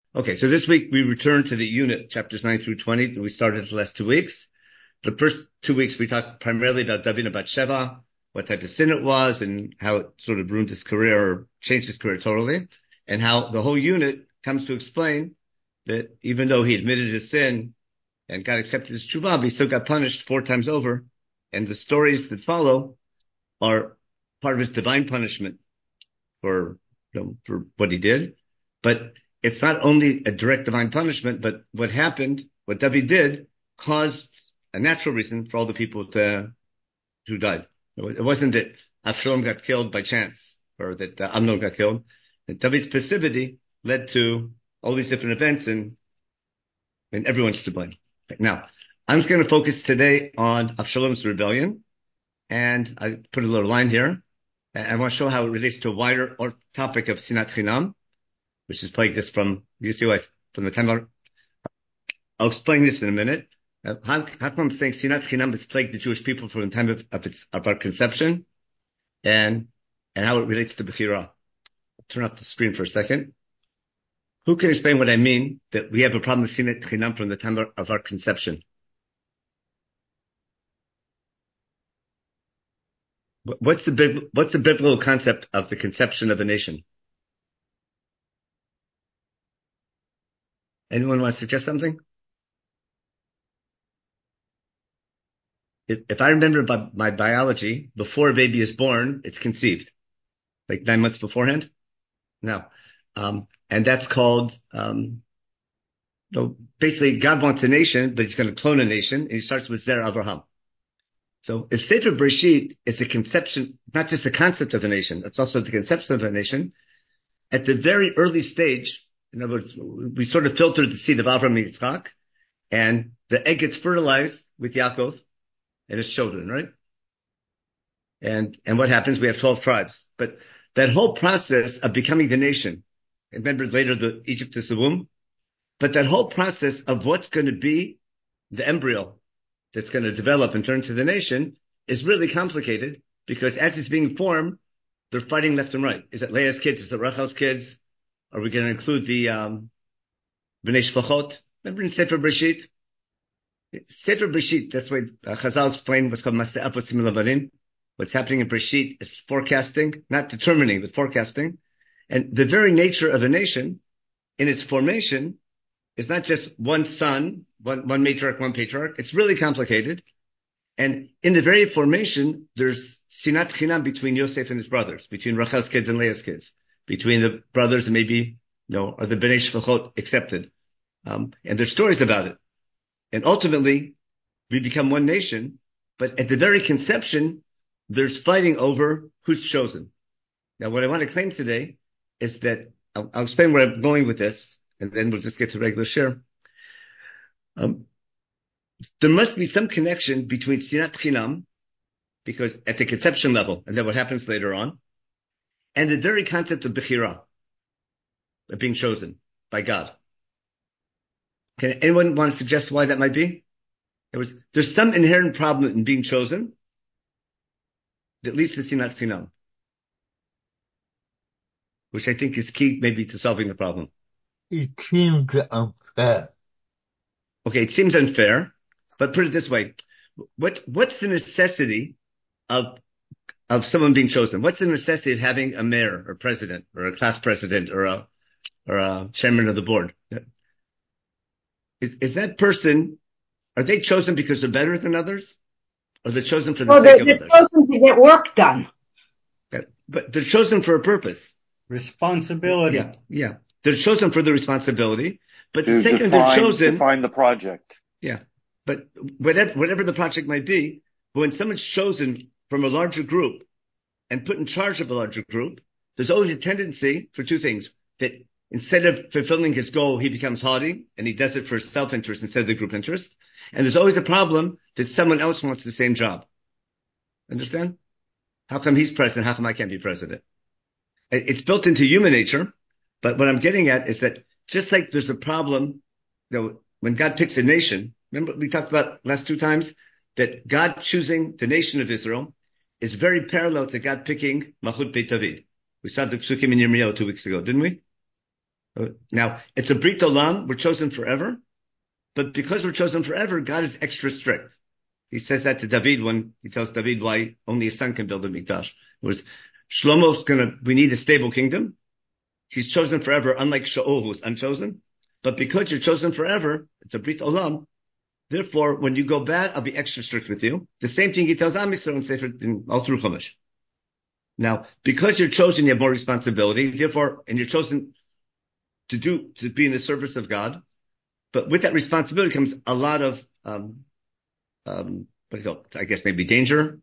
Okay, so this week we return to the unit, chapters 9 through 20, that we started the last 2 weeks. The first 2 weeks we talked primarily about David and Bathsheba, what type of sin it was, and how it sort of ruined his career or changed his career totally, and how the whole unit comes to explain that even though he admitted his sin and God accepted his tshuva, he still got punished 4 times over. And the stories that follow are part of his divine punishment for what he did. But it's not only a direct divine punishment, but what happened, what David did, caused a natural reason for all the people who died. It wasn't that Avshalom got killed by chance, or that Amnon got killed. And David's passivity led to all these different events, and everyone's to blame. Now, I'm just going to focus today on Avshalom's rebellion, and I put a little line here. I want to show how it relates to a wider topic of Sinat Chinam, which is plagued us from the time of, I'll explain this in a minute. How come I'm saying Sinat Chinam has plagued the Jewish people from the time of our conception, and how it relates to Bechira. I'll turn off the screen for a second. Who can explain what I mean that we have a problem with Sinat Chinam from the time of our conception? What's the biblical concept of the conception of a nation? Anyone want to suggest something? If I remember about my biology, before a baby is born, it's conceived, like 9 months beforehand. No. And that's called, basically God wants a nation, but he's going to clone a nation, and he starts with Zer Abraham. So if Sefer Bereshit is the conception, not just the concept of a nation, it's also the conception of a nation, at the very early stage, in other words, we sort of filtered the seed of Avraham and Yitzchak, and the egg gets fertilized with Yaakov and his children, right? And what happens? We have 12 tribes. But that whole process of becoming the nation, remember later Egypt is the womb, but that whole process of what's going to be the embryo that's going to develop and turn to the nation is really complicated, because as it's being formed, they're fighting left and right. Is it Leah's kids? Is it Rachel's kids? Are we going to include the Bnei Shvachot? Remember in Sefer Bereshit? Sefer Bereshit, that's why Chazal explained what's called Maseh Avos Lavarim. What's happening in Bereshit is forecasting, not determining, but forecasting. And the very nature of a nation, in its formation, is not just one son, one matriarch, one patriarch. It's really complicated. And in the very formation, there's Sinat Chinam between Yosef and his brothers, between Rachel's kids and Leah's kids, between the brothers and maybe, are the Bnei Shvachot accepted. And there's stories about it. And ultimately, we become one nation, but at the very conception, there's fighting over who's chosen. Now, what I want to claim today is that I'll explain where I'm going with this, and then we'll just get to regular share. There must be some connection between Sinat Chinam, because at the conception level, and then what happens later on, and the very concept of Bechira, of being chosen by God. Can anyone want to suggest why that might be? There's some inherent problem in being chosen that leads to Sinat Chinam, which I think is key maybe to solving the problem. It seems unfair. Okay, it seems unfair, but put it this way. What's the necessity of someone being chosen? What's the necessity of having a mayor or president or a class president or a chairman of the board? Is that person, are they chosen because they're better than others? Or they're chosen for the sake of others? They're chosen to get work done. Okay. But they're chosen for a purpose. Responsibility. Yeah. They're chosen for the responsibility. But the second they're chosen. Define the project. Yeah. But whatever the project might be, when someone's chosen from a larger group and put in charge of a larger group, there's always a tendency for two things. That instead of fulfilling his goal, he becomes haughty and he does it for self-interest instead of the group interest. And there's always a problem that someone else wants the same job. Understand? How come he's president? How come I can't be president? It's built into human nature. But what I'm getting at is that just like there's a problem, when God picks a nation, remember we talked about last 2 times that God choosing the nation of Israel is very parallel to God picking Malchut Beit David. We saw the Psukim in Yirmiyahu 2 weeks ago, didn't we? Now, it's a Brit Olam, we're chosen forever, but because we're chosen forever, God is extra strict. He says that to David when he tells David why only his son can build a mikdash. It was we need a stable kingdom. He's chosen forever, unlike Shaul, who was unchosen. But because you're chosen forever, it's a Brit Olam. Therefore, when you go bad, I'll be extra strict with you. The same thing he tells Am Yisrael in Sefer, all through Chumash. Now, because you're chosen, you have more responsibility. Therefore, and you're chosen to be in the service of God. But with that responsibility comes a lot of, I guess maybe danger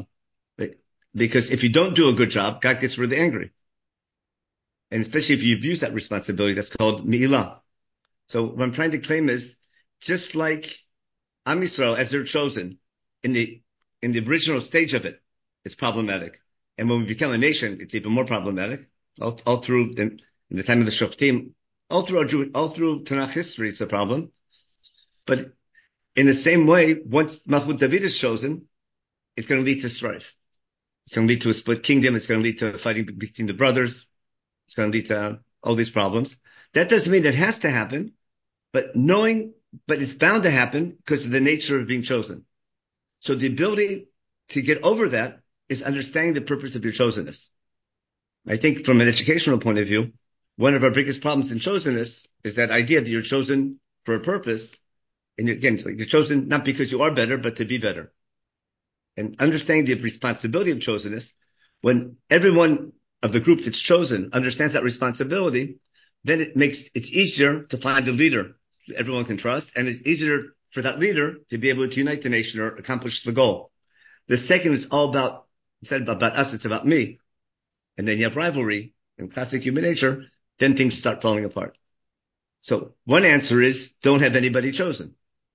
because if you don't do a good job, God gets really angry. And especially if you abuse that responsibility, that's called mi'ilah. So what I'm trying to claim is, just like Am Yisrael, as they're chosen, in the original stage of it, it's problematic. And when we become a nation, it's even more problematic. All through, in the time of the Shoftim, all through Tanakh history, it's a problem. But in the same way, once Malchut David is chosen, it's going to lead to strife. It's going to lead to a split kingdom. It's going to lead to fighting between the brothers. It's going to lead to all these problems. That doesn't mean it has to happen, but it's bound to happen because of the nature of being chosen. So the ability to get over that is understanding the purpose of your chosenness. I think from an educational point of view, one of our biggest problems in chosenness is that idea that you're chosen for a purpose. And again, you're chosen not because you are better, but to be better. And understanding the responsibility of chosenness, when everyone of the group that's chosen understands that responsibility, then it's easier to find a leader everyone can trust, and it's easier for that leader to be able to unite the nation or accomplish the goal. The second is all about, instead of about us, it's about me. And then you have rivalry and classic human nature, then things start falling apart. So one answer is don't have anybody chosen.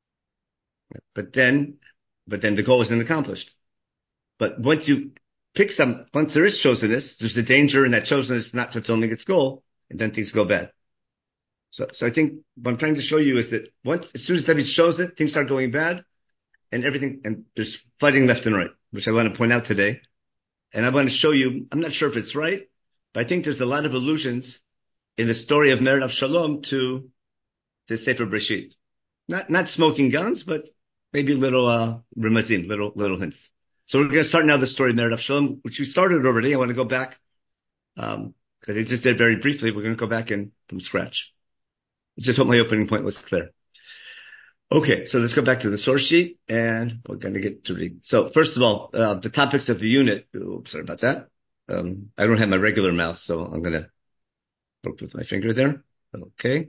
But then the goal isn't accomplished. But once there is chosenness, there's a danger in that chosenness not fulfilling its goal, and then things go bad. So I think what I'm trying to show you is that as soon as David's chosen, things start going bad, and there's fighting left and right, which I want to point out today. And I want to show you, I'm not sure if it's right, but I think there's a lot of allusions in the story of Mered Avshalom to Sefer Breshit. Not smoking guns, but maybe little remazim, little hints. So we're going to start now the story of Mered Avshalom, which we started already. I want to go back, because I just did very briefly. We're going to go back from scratch. I just hope my opening point was clear. Okay, so let's go back to the source sheet, and we're going to get to read. So first of all, the topics of the unit. Oops, sorry about that. I don't have my regular mouse, so I'm going to poke with my finger there. Okay.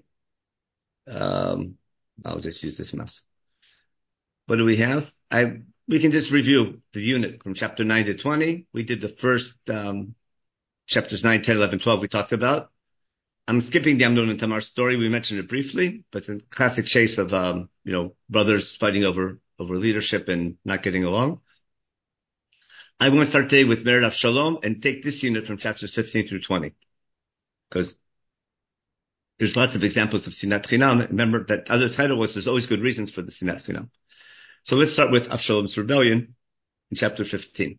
I'll just use this mouse. What do we have? We can just review the unit from chapter 9 to 20. We did the first chapters 9, 10, 11, 12 we talked about. I'm skipping the Amnon and Tamar story. We mentioned it briefly, but it's a classic chase of, brothers fighting over leadership and not getting along. I want to start today with Mered Avshalom and take this unit from chapters 15 through 20, because there's lots of examples of Sinat Chinam. Remember that other title was there's always good reasons for the Sinat Chinam. So let's start with Avshalom's rebellion in chapter 15.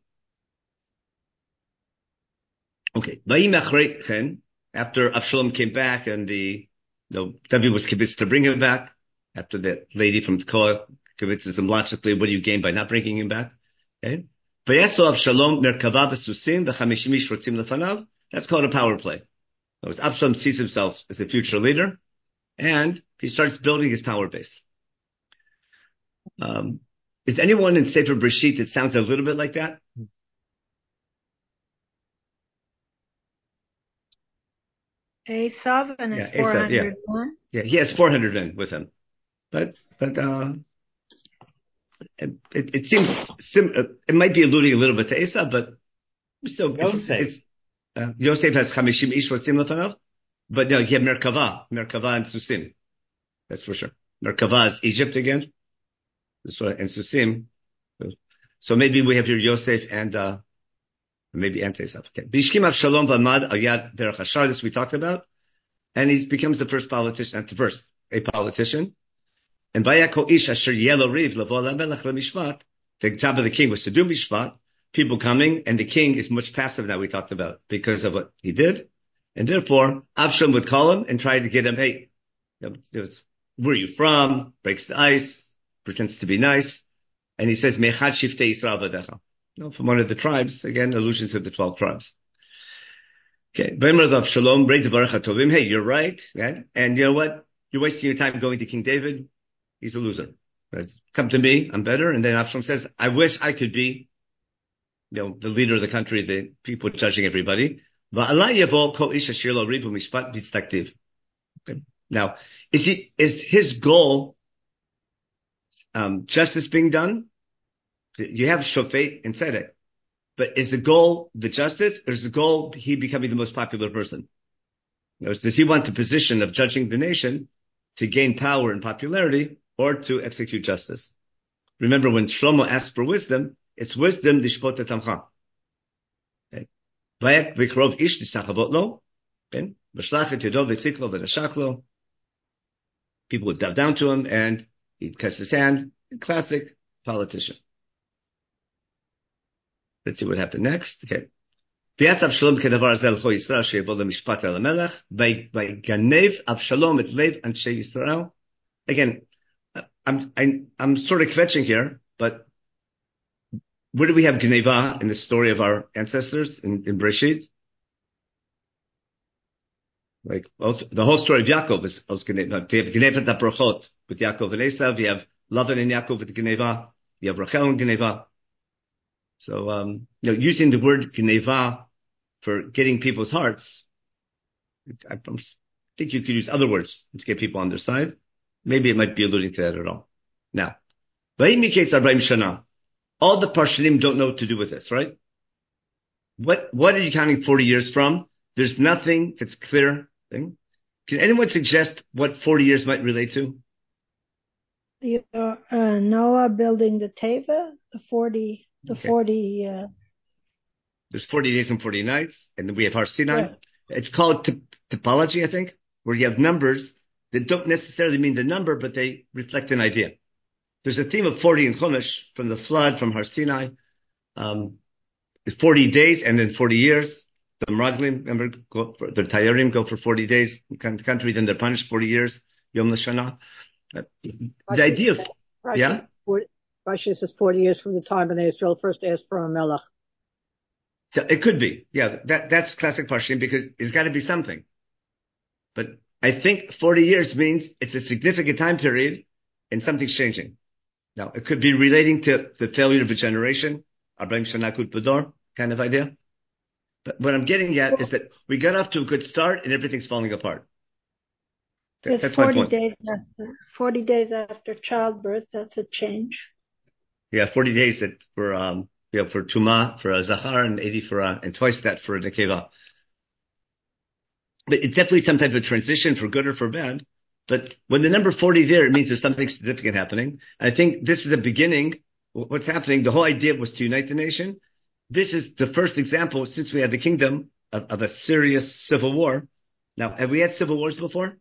Okay. After Avshalom came back and David was convinced to bring him back, after that lady from Tekoa convinces him logically, what do you gain by not bringing him back? Okay. That's called a power play. Avshalom sees himself as a future leader, and he starts building his power base. Is anyone in Sefer Breshit that sounds a little bit like that? Esav and his 400 men. Yeah, he has 400 men with him. But it seems it might be alluding a little bit to Esav, but so Yosef has 50 ish rotzim lefanav, but no, he had Merkava and Susim. That's for sure. Merkava is Egypt again. And Susim. So maybe we have here Yosef and maybe Esav. Okay. Bishkim Avshalom v'amad al yad derech hashar, this we talked about. And he becomes the first politician, a politician. And Vayako ish asher yelo riv lavo lamelech lemishpat. The job of the king was to do mishpat. People coming, and the king is much passive now, we talked about, because of what he did. And therefore, Avshalom would call him and try to get him, hey, where are you from? Breaks the ice, pretends to be nice. And he says, Mechad Shiftei Yisrael Vadecha. From one of the tribes, again, allusion to the 12 tribes. Okay. Hey, you're right. Yeah? And you know what? You're wasting your time going to King David. He's a loser. Come to me. I'm better. And then Avshalom says, I wish I could be, the leader of the country, the people judging everybody. Okay. Now, is his goal, justice being done? You have shofet and tzedek, but is the goal the justice, or is the goal he becoming the most popular person? Does he want the position of judging the nation to gain power and popularity, or to execute justice? Remember, when Shlomo asked for wisdom, it's wisdom lishpot etamcha. Okay. V'krov ish nisachavot lo. Okay. V'shlachet yado v'tziklo v'nashaklo. People would bow down to him, and he'd kiss his hand. Classic politician. Let's see what happened next. Okay. V'yasav Shalom kedavar azel l'cho Yisrael she'yavo le'mishpat el hamelech v'ganev Avshalom et lev anshe Yisrael. Again, I'm sort of kvetching here, but where do we have Geneva in the story of our ancestors in Bereshit? Like, the whole story of Yaakov is Geneva. You have Geneva Brachot with Yaakov and Esav. You have Lavan and Yaakov with Geneva. You have Rachel and Geneva. So, using the word Geneva for getting people's hearts, I think you could use other words to get people on their side. Maybe it might be alluding to that at all. Now, all the Parshanim don't know what to do with this, right? What are you counting 40 years from? There's nothing that's clear. Can anyone suggest what 40 years might relate to? Noah building the Teva, the 40. There's 40 days and 40 nights, and then we have Har Sinai. Right. It's called typology, I think, where you have numbers that don't necessarily mean the number, but they reflect an idea. There's a theme of 40 in Chumash, from the flood, from Har Sinai. 40 days and then 40 years. The Meraglim, remember, the Tayarim go for 40 days in the country, then they're punished 40 years. Yom L'Shana. The idea of, yeah? Rashi says 40 years from the time when Israel first asked for a melech. So it could be. Yeah, that's classic Parshanim, because it's got to be something. But I think 40 years means it's a significant time period and something's changing. Now, it could be relating to the failure of a generation, 40 Shana Kut B'dor kind of idea. But what I'm getting at is that we got off to a good start and everything's falling apart. That's my point. 40 days after childbirth, that's a change. Yeah, 40 days that for for Tumah, for Zachar, and 80 for, and twice that for Nekeva. But it's definitely some type of transition, for good or for bad. But when the number 40 there, it means there's something significant happening. And I think this is a beginning. What's happening? The whole idea was to unite the nation. This is the first example, since we had the kingdom, of a serious civil war. Now, have we had civil wars before?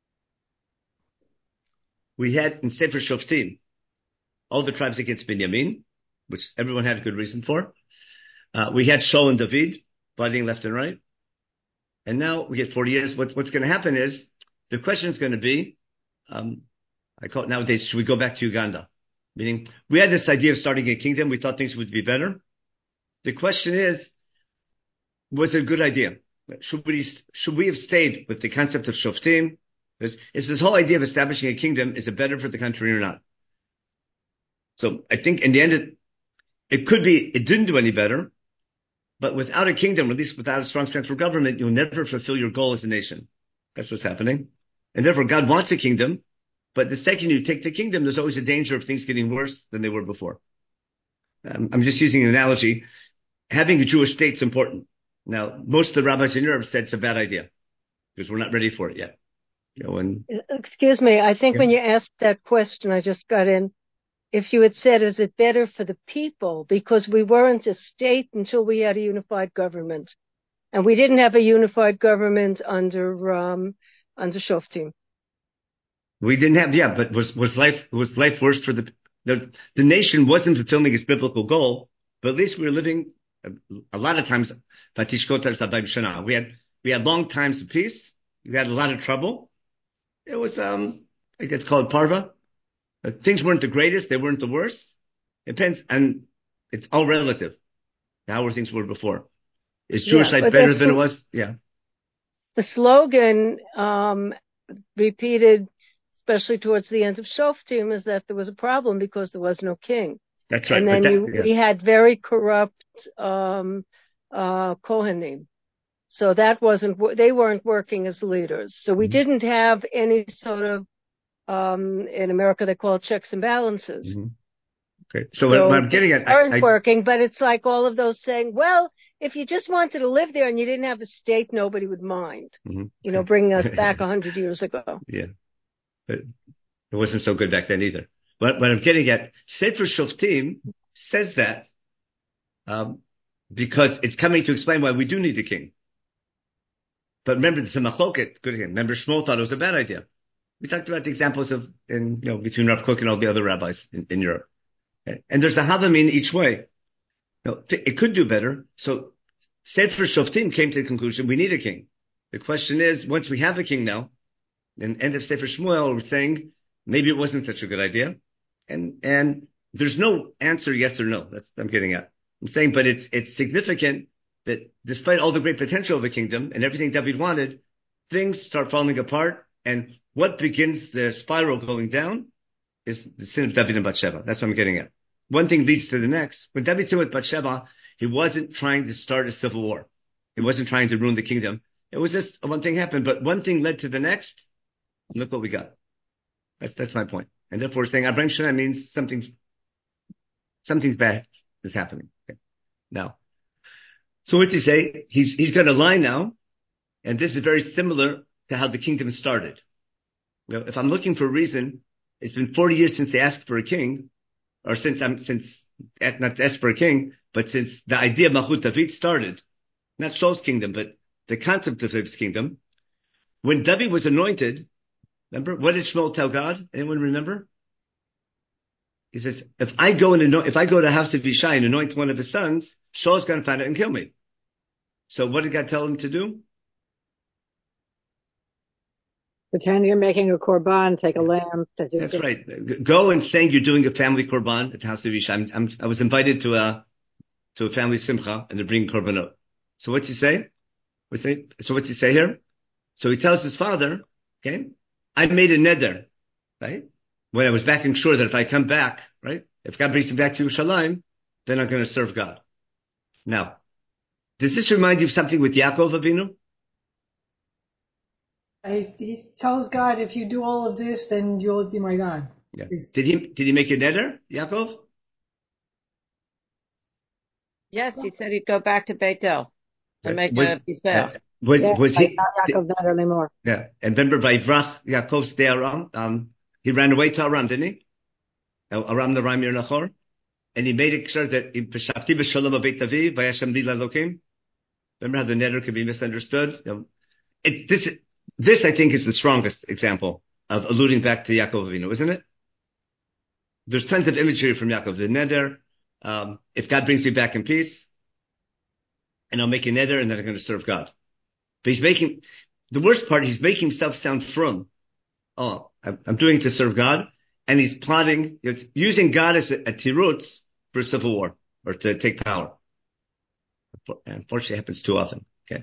We had in Sefer Shoftim, all the tribes against Binyamin, which everyone had a good reason for. We had Shaul and David fighting left and right. And now we get 40 years. What's going to happen is, the question is going to be, I call it nowadays, should we go back to Uganda? Meaning, we had this idea of starting a kingdom. We thought things would be better. The question is, was it a good idea? Should we have stayed with the concept of Shoftim? Is this whole idea of establishing a kingdom, is it better for the country or not? So I think in the end, it could be, it didn't do any better, but without a kingdom, or at least without a strong central government, you'll never fulfill your goal as a nation. That's what's happening. And therefore, God wants a kingdom, but the second you take the kingdom, there's always a danger of things getting worse than they were before. I'm just using an analogy. Having a Jewish state's important. Now, most of the rabbis in Europe said it's a bad idea, because we're not ready for it yet. Excuse me, I think when you asked that question, I just got in, if you had said, is it better for the people? Because we weren't a state until we had a unified government. And we didn't have a unified government under Shoftim. We didn't have, but was life worse for the nation wasn't fulfilling its biblical goal, but at least we were living a lot of times, we had We had long times of peace. We had a lot of trouble. It was, I think it's called parva. Things weren't the greatest. They weren't the worst. It depends, and it's all relative to how things were before. Is Jewish life better than it was? Yeah. The slogan, repeated, especially towards the end of Shoftim, is that there was a problem because there was no king. That's right. And then we had very corrupt, Kohanim. So they weren't working as leaders. So we didn't have any sort of, in America, they call it checks and balances. Mm-hmm. Okay. So what I'm getting at, aren't working, but it's like all of those saying, well, if you just wanted to live there and you didn't have a state, nobody would mind, bringing us back 100 years ago. Yeah. But it wasn't so good back then either. But what I'm getting at, Sefer Shoftim says that, because it's coming to explain why we do need a king. But remember, it's a machloket. Good again. Remember, Shmuel thought it was a bad idea. We talked about the examples between Rav Kook and all the other rabbis in Europe. Okay? And there's a havamin each way. It could do better. So Sefer Shoftim came to the conclusion we need a king. The question is, once we have a king now, in end of Sefer Shmuel, we're saying maybe it wasn't such a good idea. And there's no answer yes or no. That's what I'm getting at. I'm saying, but it's significant that despite all the great potential of a kingdom and everything David wanted, things start falling apart. And what begins the spiral going down is the sin of David and Bathsheba. That's what I'm getting at. One thing leads to the next. When David sinned with Bathsheba, he wasn't trying to start a civil war. He wasn't trying to ruin the kingdom. It was just one thing happened, but one thing led to the next. And look what we got. That's my point. And therefore saying Abraham Shana means something's bad is happening. Okay. Now, so what's he say? He's got a line now, and this is very similar to how the kingdom started. If I'm looking for a reason, it's been 40 years since they asked for a king, or since not asked for a king, but since the idea of Malchut David started, not Shaul's kingdom, but the concept of his kingdom. When David was anointed, remember, what did Shmuel tell God? Anyone remember? He says, if I go to the house of Yishai and anoint one of his sons, Shaul's going to find out and kill me. So what did God tell him to do? Pretend you're making a korban, take a lamb. That's right. Go and saying you're doing a family korban at the house of Yishai. I was invited to a family simcha and they're bringing korbanot. So what's he say? So what's he say here? So he tells his father, okay, I made a neder, right? When I was back in Shur, that if I come back, right, if God brings me back to Yerushalayim, then I'm going to serve God. Now, does this remind you of something with Yaakov Avinu? He tells God, if you do all of this, then you'll be my God. Yeah. Did he make a neder, Yaakov? Yes, he said he'd go back to Beitel and make a Mizbeach. Was he? Not Yaakov not anymore. Yeah. And remember, Vayivrach Yaakov stay Aram. He ran away to Aram, didn't he? Aram the Ramir Nachor. And he made it sure that V'shavti b'shalom b'beit avi v'yashem li l'Elokim. Remember how the neder could be misunderstood? This I think is the strongest example of alluding back to Yaakov Avinu, isn't it? There's tons of imagery from Yaakov. The neder, if God brings me back in peace, and I'll make a neder, and then I'm going to serve God. But the worst part, he's making himself sound from. Oh, I'm doing it to serve God. And he's plotting, using God as a tirutz for a civil war, or to take power. Unfortunately, it happens too often. Okay.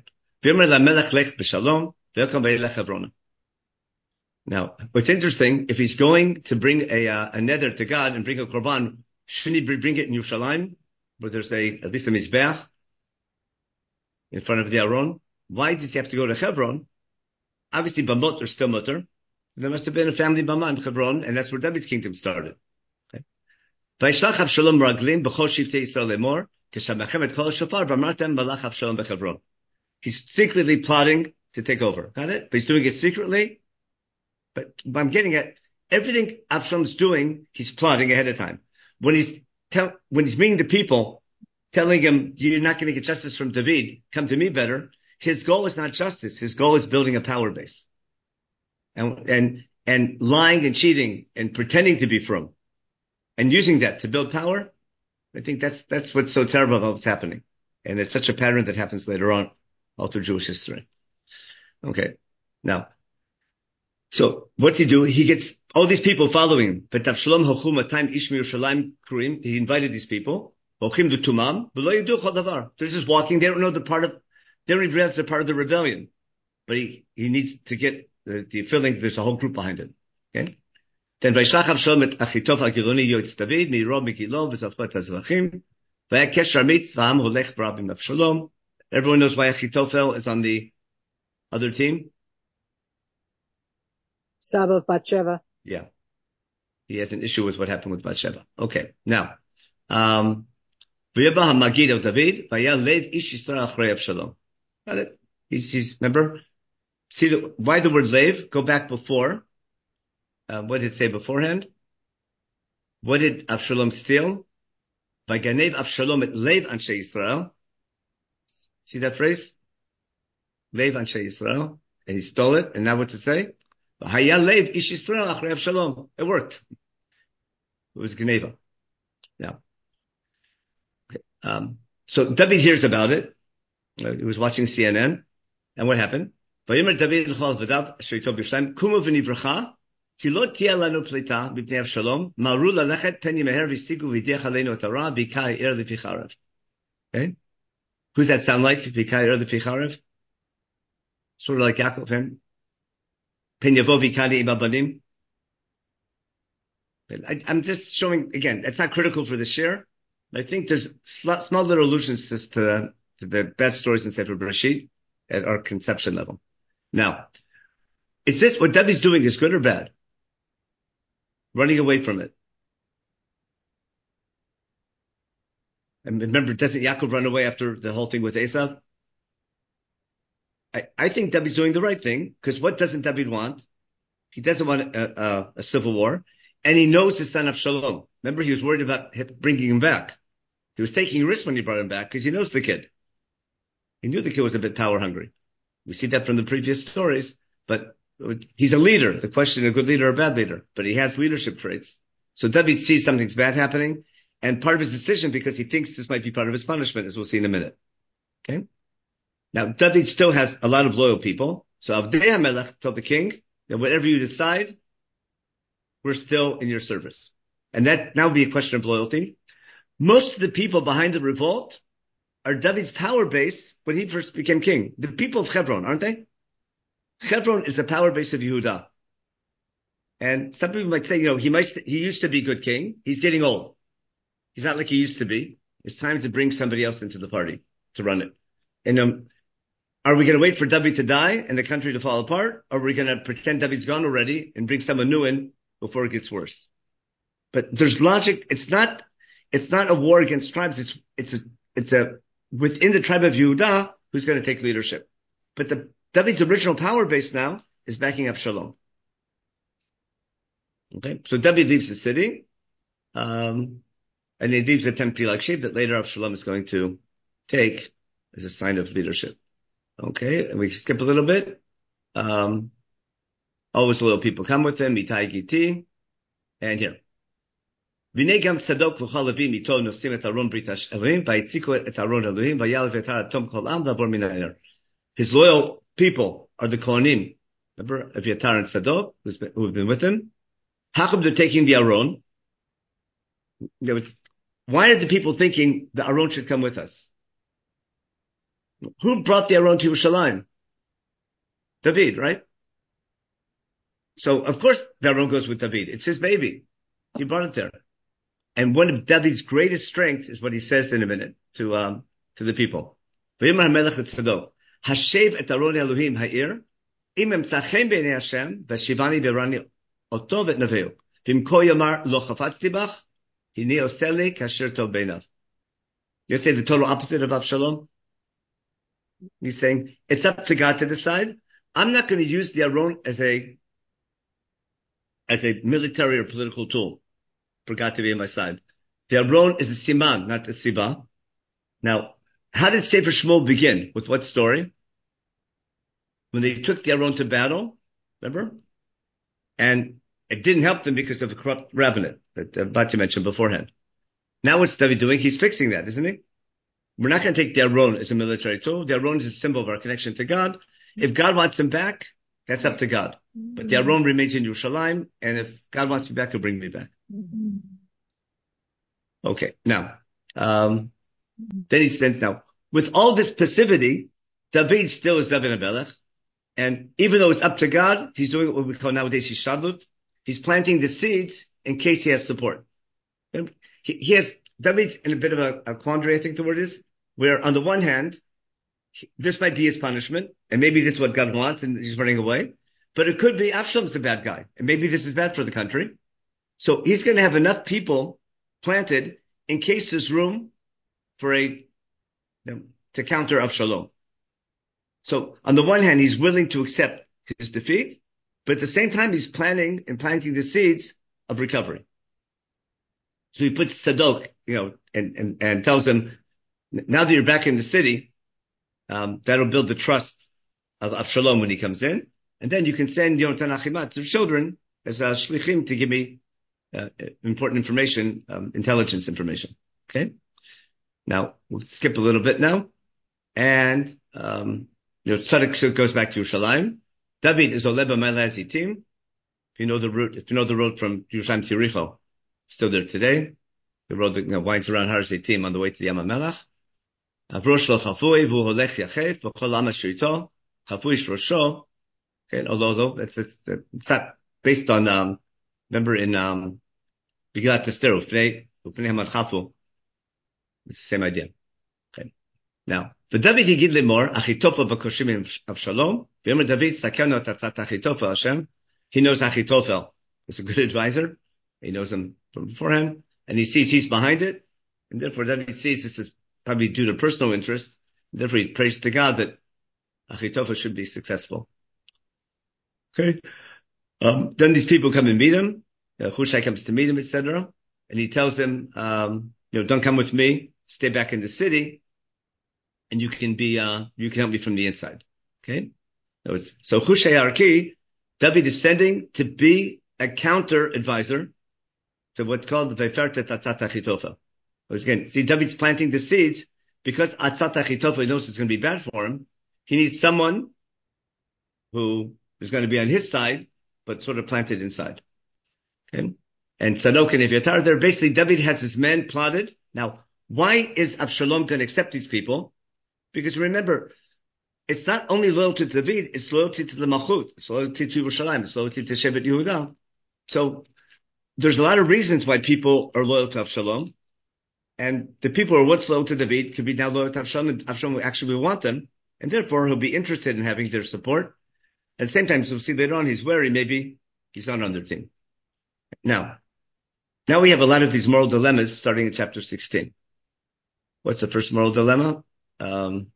Now, what's interesting, if he's going to bring a neder to God and bring a korban, shouldn't he bring it in Yerushalayim, where there's at least a mizbeach in front of the Aron? Why does he have to go to Hebron? Obviously, Bamot are still mutter. There must have been a family Bama in Hebron, and that's where David's kingdom started. Okay. Vayishlach Avshalom raglim b'chol shiftei Yisrael lemor, keshamachem et kol shofar v'amartem malach Avshalom b'Hebron. He's secretly plotting to take over. Got it? But he's doing it secretly. But I'm getting at everything Avshalom's doing, he's plotting ahead of time. When he's meeting the people, telling him, you're not going to get justice from David, come to me better. His goal is not justice. His goal is building a power base. And lying and cheating and pretending to be from and using that to build power. I think that's what's so terrible about what's happening. And it's such a pattern that happens later on all through Jewish history. Okay. Now, so what's he do? He gets all these people following him. He invited these people. They're just walking. They don't know they don't even realize they're part of the rebellion. But he needs to get the feeling there's a whole group behind him. Okay? Then Vaishlach Avshalom et Achitophel Giloni Yoetz David Meiro Megilo v'Zafot HaZvachim v'Yakesh Ramitz v'Am Holech B'Rabim Avshalom. Everyone knows why Achitophel is on the other team. Saba of Bathsheba. Yeah, he has an issue with what happened with Bathsheba. Okay, now V'Yabah HaMagid of David V'Yal Lev Ish Yisrael Achrei Avshalom. Got it? He's remember. See why the word Lev? Go back before. What did it say beforehand? What did Avshalom steal? V'Ganev Avshalom et Lev Anshe Yisrael. See that phrase? Lev Anshe Yisrael. And he stole it. And now what's it say? V'Haya Lev Ish Yisrael Achrei Avshalom. It worked. It was Geneva. Now, okay. So David hears about it. He was watching CNN. And what happened? Vayomer David l'chol v'dav asher yitov b'Yerushalayim kumu v'nivracha ki lo tiyeh lanu plita b'pnei Avshalom maru lalechet pen yimeher v'yisigu v'yidiach aleinu et hara b'ikar ha'ir l'pi charev. Okay? Who's that sound like? B'ikar ha'ir l'pi charev? Sort of like Yaakov, him. Pen yavo v'ikari im abanim. I'm just showing, again, it's not critical for the share. I think there's small little allusions to the bad stories in Sefer Bereshit at our conception level. Now, is this what David's doing is good or bad? Running away from it. And remember, doesn't Yaakov run away after the whole thing with Esav? I think David's doing the right thing, because what doesn't David want? He doesn't want a civil war, and he knows his son Avshalom. Remember, he was worried about bringing him back. He was taking a risk when he brought him back, because he knows the kid. He knew the kid was a bit power hungry. We see that from the previous stories, but he's a leader. The question, a good leader or a bad leader, but he has leadership traits. So David sees something's bad happening, and part of his decision, because he thinks this might be part of his punishment, as we'll see in a minute. Okay? Now, David still has a lot of loyal people. So Avdei HaMelech told the king that whatever you decide, we're still in your service. And that now be a question of loyalty. Most of the people behind the revolt are David's power base when he first became king. The people of Hebron, aren't they? Hebron is the power base of Yehuda. And some people might say, he used to be good king. He's getting old. He's not like he used to be. It's time to bring somebody else into the party to run it. And are we going to wait for David to die and the country to fall apart? Or are we going to pretend David's gone already and bring someone new in before it gets worse? But there's logic. It's not a war against tribes. It's a within the tribe of Yehuda who's going to take leadership. But David's original power base now is backing up Shalom. Okay. So David leaves the city. And he leaves a temple like sheep that later Avshalom is going to take as a sign of leadership. Okay, and we skip a little bit. Always loyal people come with him, Itai Giti. And here. Vinegam Tzadok v'chol Levim ito nosim et aron brit Hashem, v'yitziko et aron Elohim, v'yal v'etar atom kol am v'abor min ha'er. His loyal people are the Kohanim. Remember, Aviatar and Tzadok, who've been with him. How come they're taking the Aron? Why are the people thinking the Aron should come with us? Who brought the Aron to Yerushalayim? David, right? So, of course, the Aron goes with David. It's his baby. He brought it there. And one of David's greatest strength is what he says in a minute to the people. Hashev et Aron Elohim ha'ir, im emtzachem b'nei Hashem, v'shivani b'rani oto v'naveu. V'imko yamar lo chafatzti bach, hini oseli kasher tov beinav. You say the total opposite of Avshalom? He's saying, it's up to God to decide. I'm not going to use the Aron as a military or political tool for God to be on my side. The Aron is a siman, not a siba. Now, how did Sefer Shmuel begin? With what story? When they took the Aron to battle, remember? And it didn't help them because of a corrupt rabbinate that Batya mentioned beforehand. Now what's David doing? He's fixing that, isn't he? We're not going to take the Aron as a military tool. The Aron is a symbol of our connection to God. If God wants him back, that's up to God. But the Aron remains in Yerushalayim, and if God wants me back, he'll bring me back. Okay, now, then he says, now, with all this passivity, David still is David HaMelech, and even though it's up to God, he's doing what we call nowadays Hishadlut. He's planting the seeds in case he has support. David's in a bit of a quandary, I think the word is, where on the one hand, this might be his punishment, and maybe this is what God wants, and he's running away. But it could be Avshalom's a bad guy, and maybe this is bad for the country. So he's going to have enough people planted in case there's room for to counter Avshalom. So on the one hand, he's willing to accept his defeat, but at the same time, he's planting the seeds of recovery. So he puts Sadok, and tells him, now that you're back in the city, that'll build the trust of Avshalom when he comes in. And then you can send Yonatan Achimat to children as shlichim to give me important information, intelligence information. Okay? Now, we'll skip a little bit now. And, Tzadok goes back to Yerushalayim. David is Oleba Mele Zitim. If you know the road from Yerushalayim to Yericho, it's still there today. The road that winds around Har Zitim on the way to the Yam HaMelech. Avrosh lo chafui, v'hu holech yachef, v'chol am asher ito, chafui shrosho. Okay, although it's not based on, remember in, Bigilat Esther, Ufnei Hamad Chafu. It's the same idea. Okay. Now, for David, he give lemor, Achitophel v'koshim Avshalom, v'yomer David, sakeno tatzat Achitophel Hashem. He knows Achitophel is a good advisor. He knows him from beforehand, and he sees he's behind it, and therefore David sees this is probably due to personal interest. And therefore, he prays to God that Achitophel should be successful. Okay. Then these people come and meet him. Hushai comes to meet him, etc. And he tells him, don't come with me. Stay back in the city. And you can help me from the inside. Okay. So Hushai Arki, David is sending to be a counter advisor to what's called the Veferte Tatzat Achitophel. Again, see, David's planting the seeds because Atzat Achitophel knows it's going to be bad for him. He needs someone who is going to be on his side, but sort of planted inside. Okay. And Sadok and Eviatar, there basically, David has his men plotted. Now, why is Avshalom going to accept these people? Because remember, it's not only loyalty to David, it's loyalty to the Malchut, it's loyalty to Yerushalayim, it's loyalty to Shevet Yehuda. So, there's a lot of reasons why people are loyal to Avshalom. And the people who are once loyal to David could be now loyal to Avshalom, and Avshalom actually will want them, and therefore he'll be interested in having their support. At the same time, so we'll see later on, he's wary, maybe he's not on their team. Now we have a lot of these moral dilemmas starting in chapter 16. What's the first moral dilemma? Okay.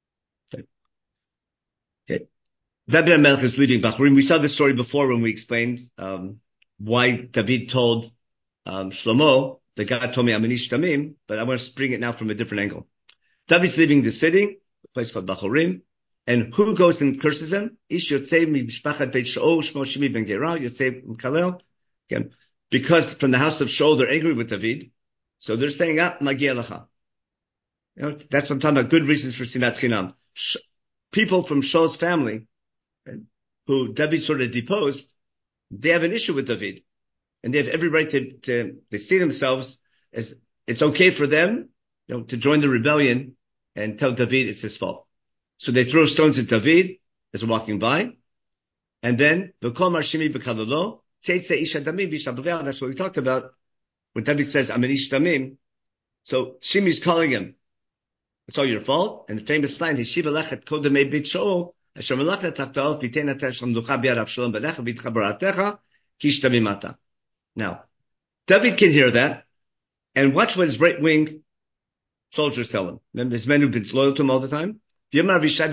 David HaMelech is leading Bachurim. We saw this story before when we explained, why David told, Shlomo, that God told me I'm an Ish Tamim, but I want to bring it now from a different angle. David's leaving the city, a place called Bachurim, and who goes and curses him? Ish Yotzei Mishpachat Beit Shaul, Shmo Shimi ben Gera, Yotzei Mkalel. Again, because from the house of Shaul, they're angry with David. So they're saying, Magia Lacha. That's what I'm talking about, good reasons for Sinat Chinam. People from Shaul's family, who David sort of deposed, they have an issue with David. And they have every right they see themselves as, it's okay for them, to join the rebellion and tell David it's his fault. So they throw stones at David as they're walking by. And then, V'kol mar shimi b'kalalo, tzeitze ish adamim b'shabaveh, that's what we talked about. When David says, I'm an ish damim, so Shimi's calling him, it's all your fault. And the famous line, Hishiv alechet kodemei bit Shaul, asher melachet tachtal, v'tein ateh shalom ducha bi'ad Avshalom b'lecha v'itcha baratecha, kish damimata. Now, David can hear that, and watch what his right-wing soldiers tell him. Remember, his men who've been loyal to him all the time? Let me kill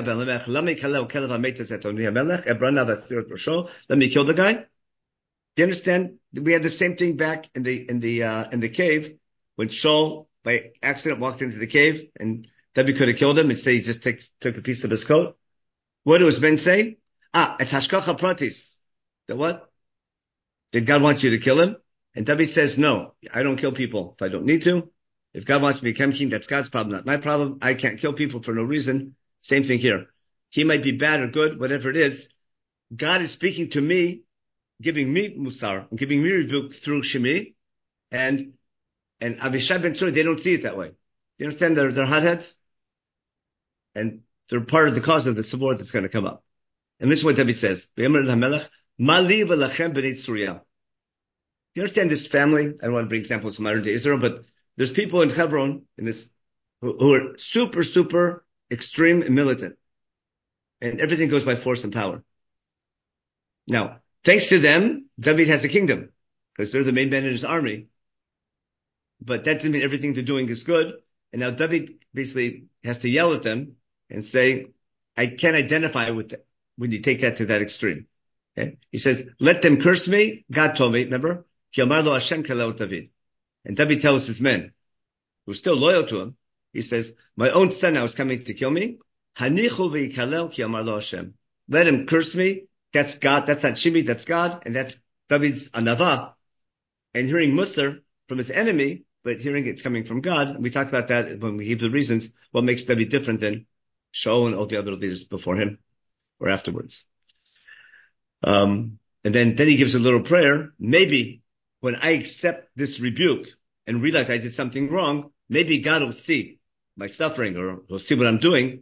the guy. Do you understand? We had the same thing back in the cave when Shaul by accident walked into the cave and David could have killed him. Instead, he just took a piece of his coat. What do his men say? It's hashkacha pratis. That what? Did God want you to kill him? And David says, no, I don't kill people if I don't need to. If God wants me to become king, that's God's problem, not my problem. I can't kill people for no reason. Same thing here. he might be bad or good, whatever it is. God is speaking to me, giving me musar, and giving me rebuke through Shimi, and Avishai ben Tzur, they don't see it that way. You understand? They're hotheads, and they're part of the cause of the civil war that's going to come up. And this is what David says. You understand this family? I don't want to bring examples from modern day Israel, but there's people in Hebron in this who are super, super extreme and militant. And everything goes by force and power. Now, thanks to them, David has a kingdom because they're the main men in his army. But that doesn't mean everything they're doing is good. And now David basically has to yell at them and say, I can't identify with them when you take that to that extreme. Okay? He says, let them curse me. God told me, remember? Ki amar lo Hashem kalel David. And David tells his men, who are still loyal to him, he says, my own son now is coming to kill me. Hanichu v'yikalel ki amar lo Hashem. Let him curse me. That's God. That's not Shimi. That's God. And that's David's anava. And hearing Musar from his enemy, but hearing it's coming from God. And we talked about that when we gave the reasons, what makes David different than Shaul and all the other leaders before him or afterwards. And then he gives a little prayer. Maybe when I accept this rebuke and realize I did something wrong, maybe God will see my suffering or will see what I'm doing,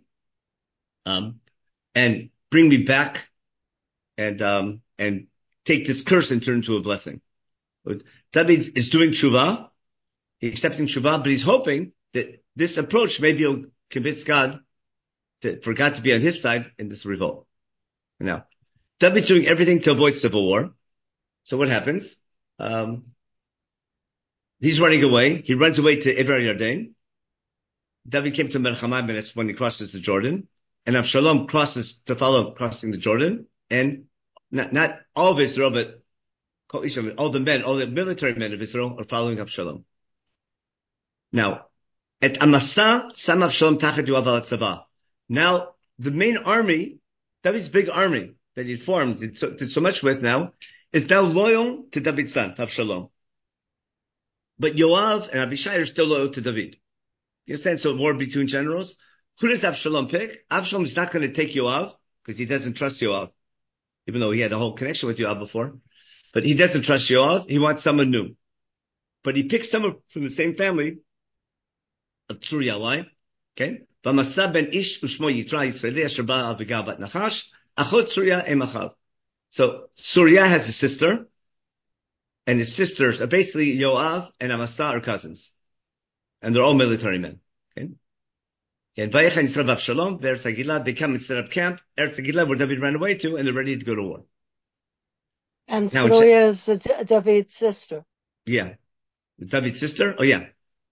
and bring me back and take this curse and turn it into a blessing. David is doing tshuva. He's accepting tshuva, but he's hoping that this approach maybe will convince God for God to be on his side in this revolt. Now, David's doing everything to avoid civil war. So what happens? He's running away. He runs away to Ever Yarden. David came to Melchama, and that's when he crosses the Jordan. And Avshalom crosses to follow crossing the Jordan. And not all of Israel, but all the men, all the military men of Israel are following Avshalom. Now, at Amasa, Sam Avshalom tachat Yoav al tzava. Now, the main army, David's big army that he formed, did so much with now, is now loyal to David's son, Avshalom. But Yoav and Abishai are still loyal to David. You understand? So war between generals. Who does Avshalom pick? Avshalom is not going to take Yoav because he doesn't trust Yoav, even though he had a whole connection with Yoav before. But he doesn't trust Yoav. He wants someone new. But he picks someone from the same family of Tzuriah. Why? Okay. V'amasa ben ish ushmo Yitra Yisraeli asher ba'a avigal bat Nachash achot Tzuriah emachav. So Tzuriah has a sister, and his sisters are basically Yoav and Amasa are cousins, and they're all military men. Okay. And Vayechan Yisrael Avshalom ve'Eretz Hagila, they come and set up camp. Eretz Hagila, where David ran away to, and they're ready to go to war. And Tzuriah is David's sister. Yeah. David's sister? Oh, yeah.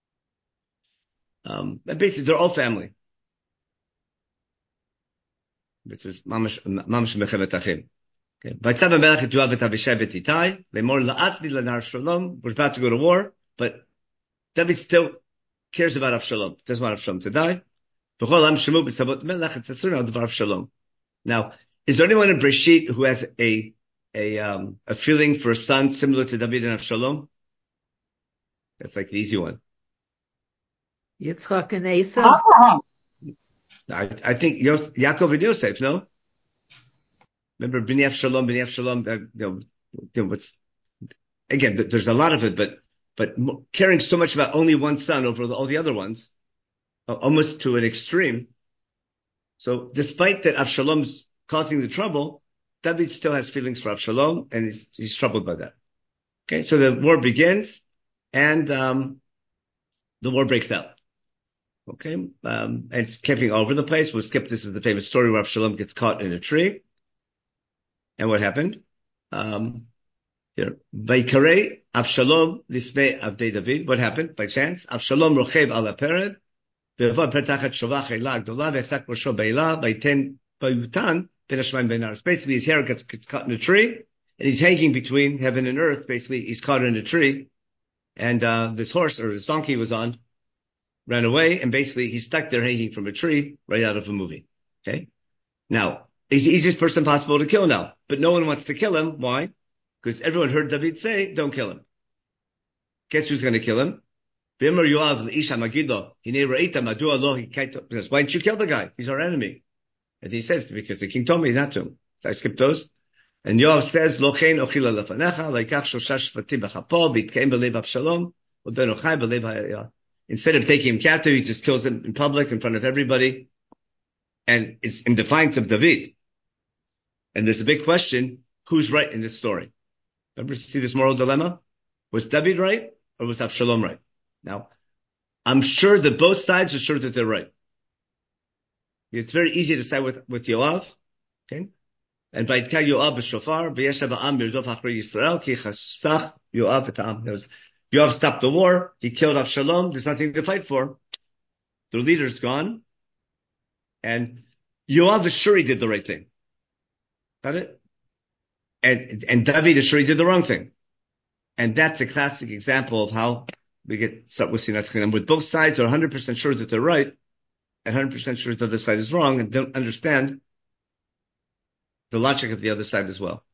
Basically, they're all family. This is Mamash Mechemet Achim. Okay. Vaytzav HaMelech et Yoav et Avishai bet Ittai, ve'emor la'at li lanar Avshalom. We're about to go to war, but David still cares about Avshalom. Doesn't want Avshalom to die. Now, is there anyone in Breshit who has a feeling for a son similar to David and Avshalom? That's like the easy one. Yitzchak and Esau. I think Yaakov and Yosef, no? Remember Bnei Avshalom, what's, again, there's a lot of it, but caring so much about only one son over all the other ones, almost to an extreme. So despite that Avshalom's causing the trouble, David still has feelings for Avshalom, and he's troubled by that. Okay, so the war begins, and the war breaks out. Okay, and it's camping all over the place. We'll skip, this is the famous story where Avshalom gets caught in a tree. And what happened? Here, Vaykarei Avshalom lifnei avdei David. What happened? By chance, Avshalom rochev ala pered, ve'avad petachat shovach elah gdola ve'echzak rosho be'ilah vayten vayutan ben hashmayim ben haaretz. Basically, his hair gets caught in a tree, and he's hanging between heaven and earth. Basically, he's caught in a tree, and this horse or this donkey was on, ran away, and basically he's stuck there hanging from a tree right out of a movie. Okay, now he's the easiest person possible to kill now, but no one wants to kill him. Why? Because everyone heard David say, don't kill him. Guess who's going to kill him? Because why didn't you kill the guy? He's our enemy. And he says, because the king told me not to. So I skipped those. And Yoav says, Lochein ochila lefanecha, laikach shosha shvatim b'chapo, b'itkeim b'lev Avshalom, u'den ochai b'lev ha'yah. Instead of taking him captive, he just kills him in public in front of everybody. And it's in defiance of David. And there's a big question, who's right in this story? Remember, see this moral dilemma? Was David right or was Avshalom right? Now, I'm sure that both sides are sure that they're right. It's very easy to side with Yoav. Okay? And Vayitka Yoav b'shofar, v'yeshav ha'am yirdof achri Yisrael, ki chasach Yoav et ha'am. Yoav stopped the war. He killed Avshalom. There's nothing to fight for. The leader's gone. And Yoav is sure he did the right thing. Got it? And David is sure he did the wrong thing. And that's a classic example of how we start with Sinat Chinam, with both sides are 100% sure that they're right, and 100% sure that the other side is wrong, and don't understand the logic of the other side as well.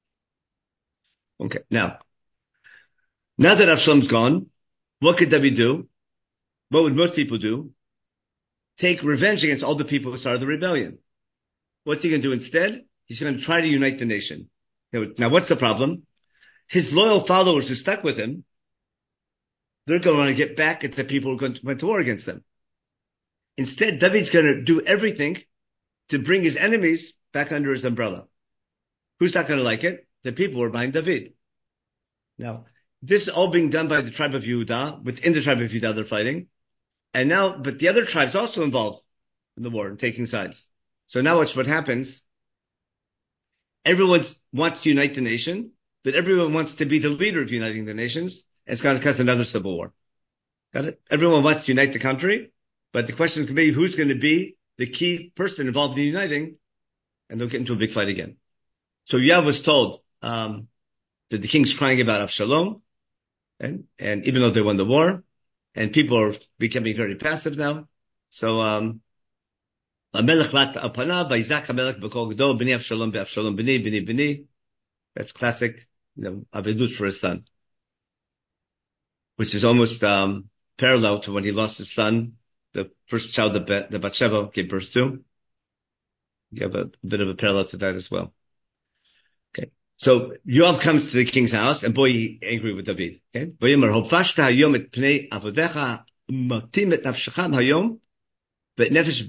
Okay, now that Avshalom's gone, what could David do? What would most people do? Take revenge against all the people who started the rebellion. What's he going to do instead? He's going to try to unite the nation. Now, what's the problem? His loyal followers who stuck with him, they're going to want to get back at the people who went to war against them. Instead, David's going to do everything to bring his enemies back under his umbrella. Who's not going to like it? The people who are behind David. Now, this is all being done by the tribe of Yehuda. Within the tribe of Yehuda, they're fighting. And now, but the other tribes also involved in the war and taking sides. So now watch what happens. Everyone wants to unite the nation, but everyone wants to be the leader of uniting the nations. And it's going to cause another civil war. Got it? Everyone wants to unite the country, but the question can be who's going to be the key person involved in uniting, and they'll get into a big fight again. So Yoav was told that the king's crying about Avshalom, and even though they won the war, and people are becoming very passive now. So that's classic, Avedut for his son, which is almost parallel to when he lost his son, the first child that Bathsheba gave birth to. You have a bit of a parallel to that as well. Okay, so Yoav comes to the king's house, and boy, he's angry with David. Okay, you're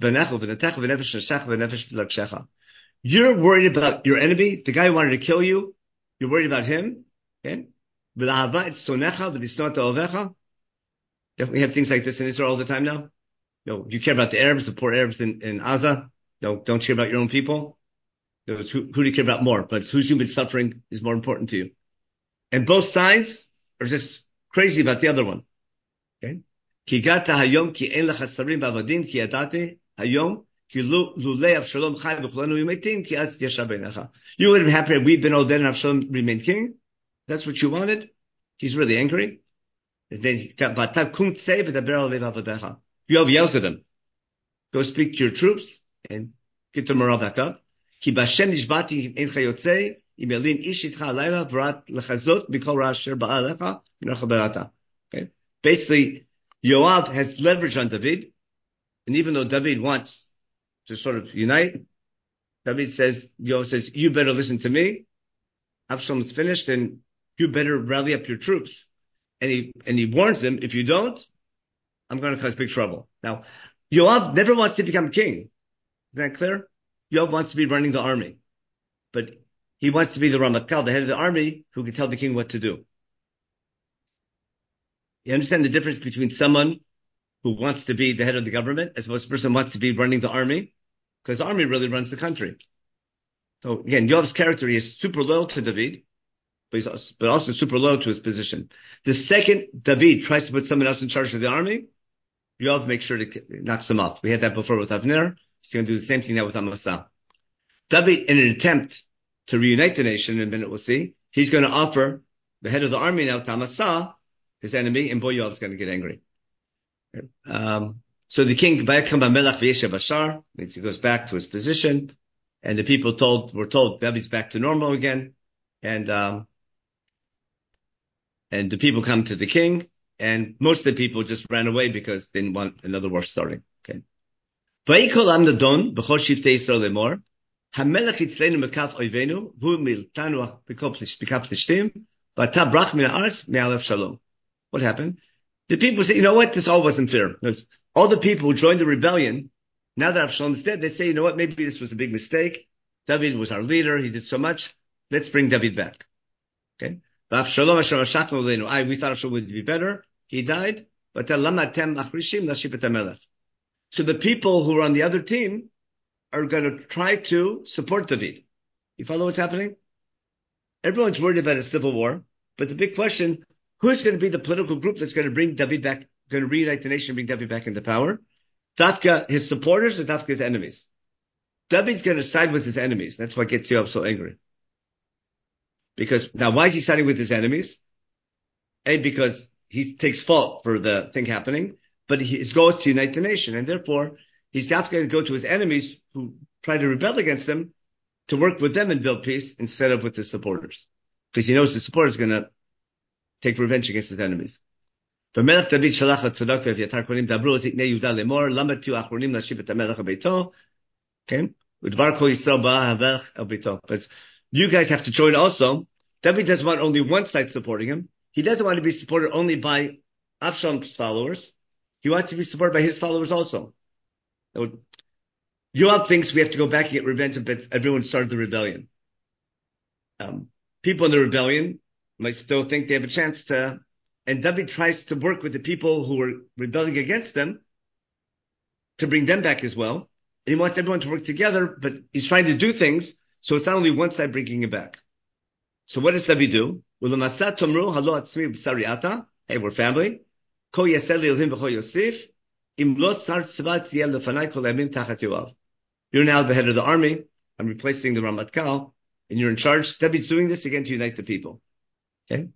worried about your enemy, the guy who wanted to kill you. You're worried about him. Okay? We have things like this in Israel all the time now. No, you care about the Arabs, the poor Arabs in Gaza. No, don't care about your own people. Who do you care about more? But whose human suffering is more important to you? And both sides are just crazy about the other one. Okay? You would have been happy if we'd been all dead and Avshalom remained king. That's what you wanted. He's really angry. And then Yoav yells at him, go speak to your troops and get the morale back up. Okay. Basically, Yoav has leverage on David, and even though David wants to sort of unite, Yoav says, you better listen to me. Avshalom's finished, and you better rally up your troops. And he warns them, if you don't, I'm going to cause big trouble. Now, Yoav never wants to become king. Is that clear? Yoav wants to be running the army, but he wants to be the Ramatkal, the head of the army, who can tell the king what to do. You understand the difference between someone who wants to be the head of the government as opposed to a person who wants to be running the army? Because the army really runs the country. So again, Yoav's character, he is super loyal to David, but also super loyal to his position. The second David tries to put someone else in charge of the army, Yoav makes sure to knocks him off. We had that before with Avner. He's going to do the same thing now with Amasa. David, in an attempt to reunite the nation, in a minute we'll see, he's going to offer the head of the army now to Amasa, his enemy, and boy, Yoav's going to get angry. So the king, means he goes back to his position, and the people were told David's back to normal again, and the people come to the king, and most of the people just ran away because they didn't want another war starting. Okay. Vayikol amnadon b'chol shiftei Yisrael lemor. Hamelech yitzleinu mekaf oivenu hu miltanu b'kap l'shtim v'ata brach min ha'aretz me'alev shalom. What happened? The people say, you know what? This all wasn't fair. All the people who joined the rebellion, now that Avshalom is dead, they say, you know what? Maybe this was a big mistake. David was our leader. He did so much. Let's bring David back. Okay. We thought Avshalom would be better. He died. So the people who are on the other team are going to try to support David. You follow what's happening? Everyone's worried about a civil war, but the big question, who's going to be the political group that's going to bring David back, going to reunite the nation and bring David back into power? Dafka, his supporters, or Dafka, his enemies? David's going to side with his enemies. That's what gets Yoav so angry. Because, now why is he siding with his enemies? A, because he takes fault for the thing happening, but his goal is to unite the nation, and therefore, he's Dafka going to go to his enemies who try to rebel against him to work with them and build peace instead of with his supporters. Because he knows his supporters are going to take revenge against his enemies. V'melech David shalach l'tzodok v'Eviatar konim dabru ziknei Yehuda lemor lamed tiyu achronim lashiv et hamelech habeito. Okay, udvar kol Yisrael ba'ahavech el beito. But you guys have to join also. David doesn't want only one side supporting him. He doesn't want to be supported only by Avshalom's followers. He wants to be supported by his followers also. Yoav thinks we have to go back and get revenge, but everyone started the rebellion. People in the rebellion might still think they have a chance to, and David tries to work with the people who are rebelling against them to bring them back as well. And he wants everyone to work together, but he's trying to do things, so it's not only one side bringing it back. So what does David do? Hey, we're family. You're now the head of the army. I'm replacing the Ramatkal, and you're in charge. David's doing this again to unite the people. Okay?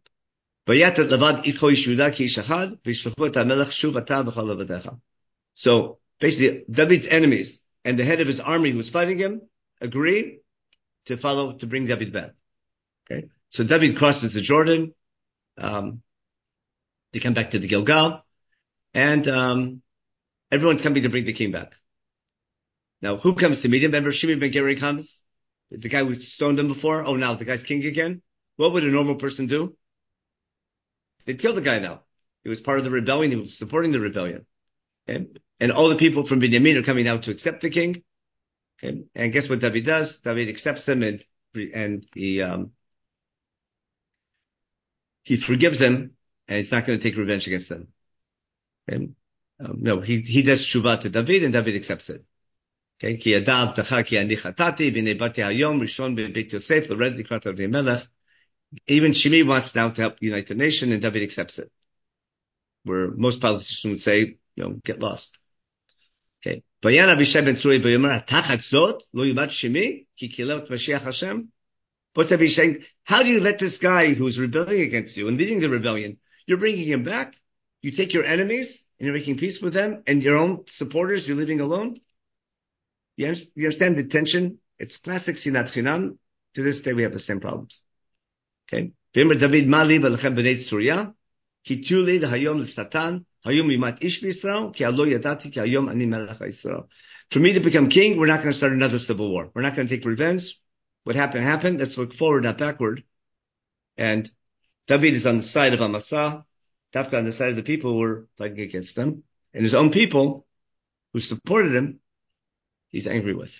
So basically, David's enemies and the head of his army who was fighting him agree to bring David back. Okay? So David crosses the Jordan. They come back to the Gilgal, and everyone's coming to bring the king back. Now, who comes to meet him? Remember, Shimei ben Gera comes, the guy who stoned him before. Oh, now the guy's king again. What would a normal person do? They'd kill the guy now. He was part of the rebellion. He was supporting the rebellion. Okay? And all the people from Binyamin are coming out to accept the king. Okay? And guess what David does? David accepts them and he forgives them, and he's not going to take revenge against them. Okay? No, he does shuvah to David, and David accepts it. Okay, ki adav tacha ki ani chatati v'nei bati hayom rishon beit Yosef l'red likrat Avnei Melech. Even Shimei wants now to help unite the nation, and David accepts it. Where most politicians would say, get lost. Okay. Vayan Abishai ben Tzuri v'yomer tachat zot lo yumat Shimei ki kilel Mashiach Hashem. What's Abishai saying? How do you let this guy who's rebelling against you and leading the rebellion, you're bringing him back? You take your enemies and you're making peace with them, and your own supporters you're leaving alone? You understand the tension? It's classic sinat chinam. To this day, we have the same problems. Okay. David mali v'lechem b'nei Tzuriya ki tuli hayom l'satan hayom yimat ish b'Yisrael ki alo yadati ki hayom ani melech Yisrael. For me to become king, we're not going to start another civil war. We're not going to take revenge. What happened. Let's look forward, not backward. And David is on the side of Amasa, Dafka on the side of the people who were fighting against him, and his own people who supported him, he's angry with.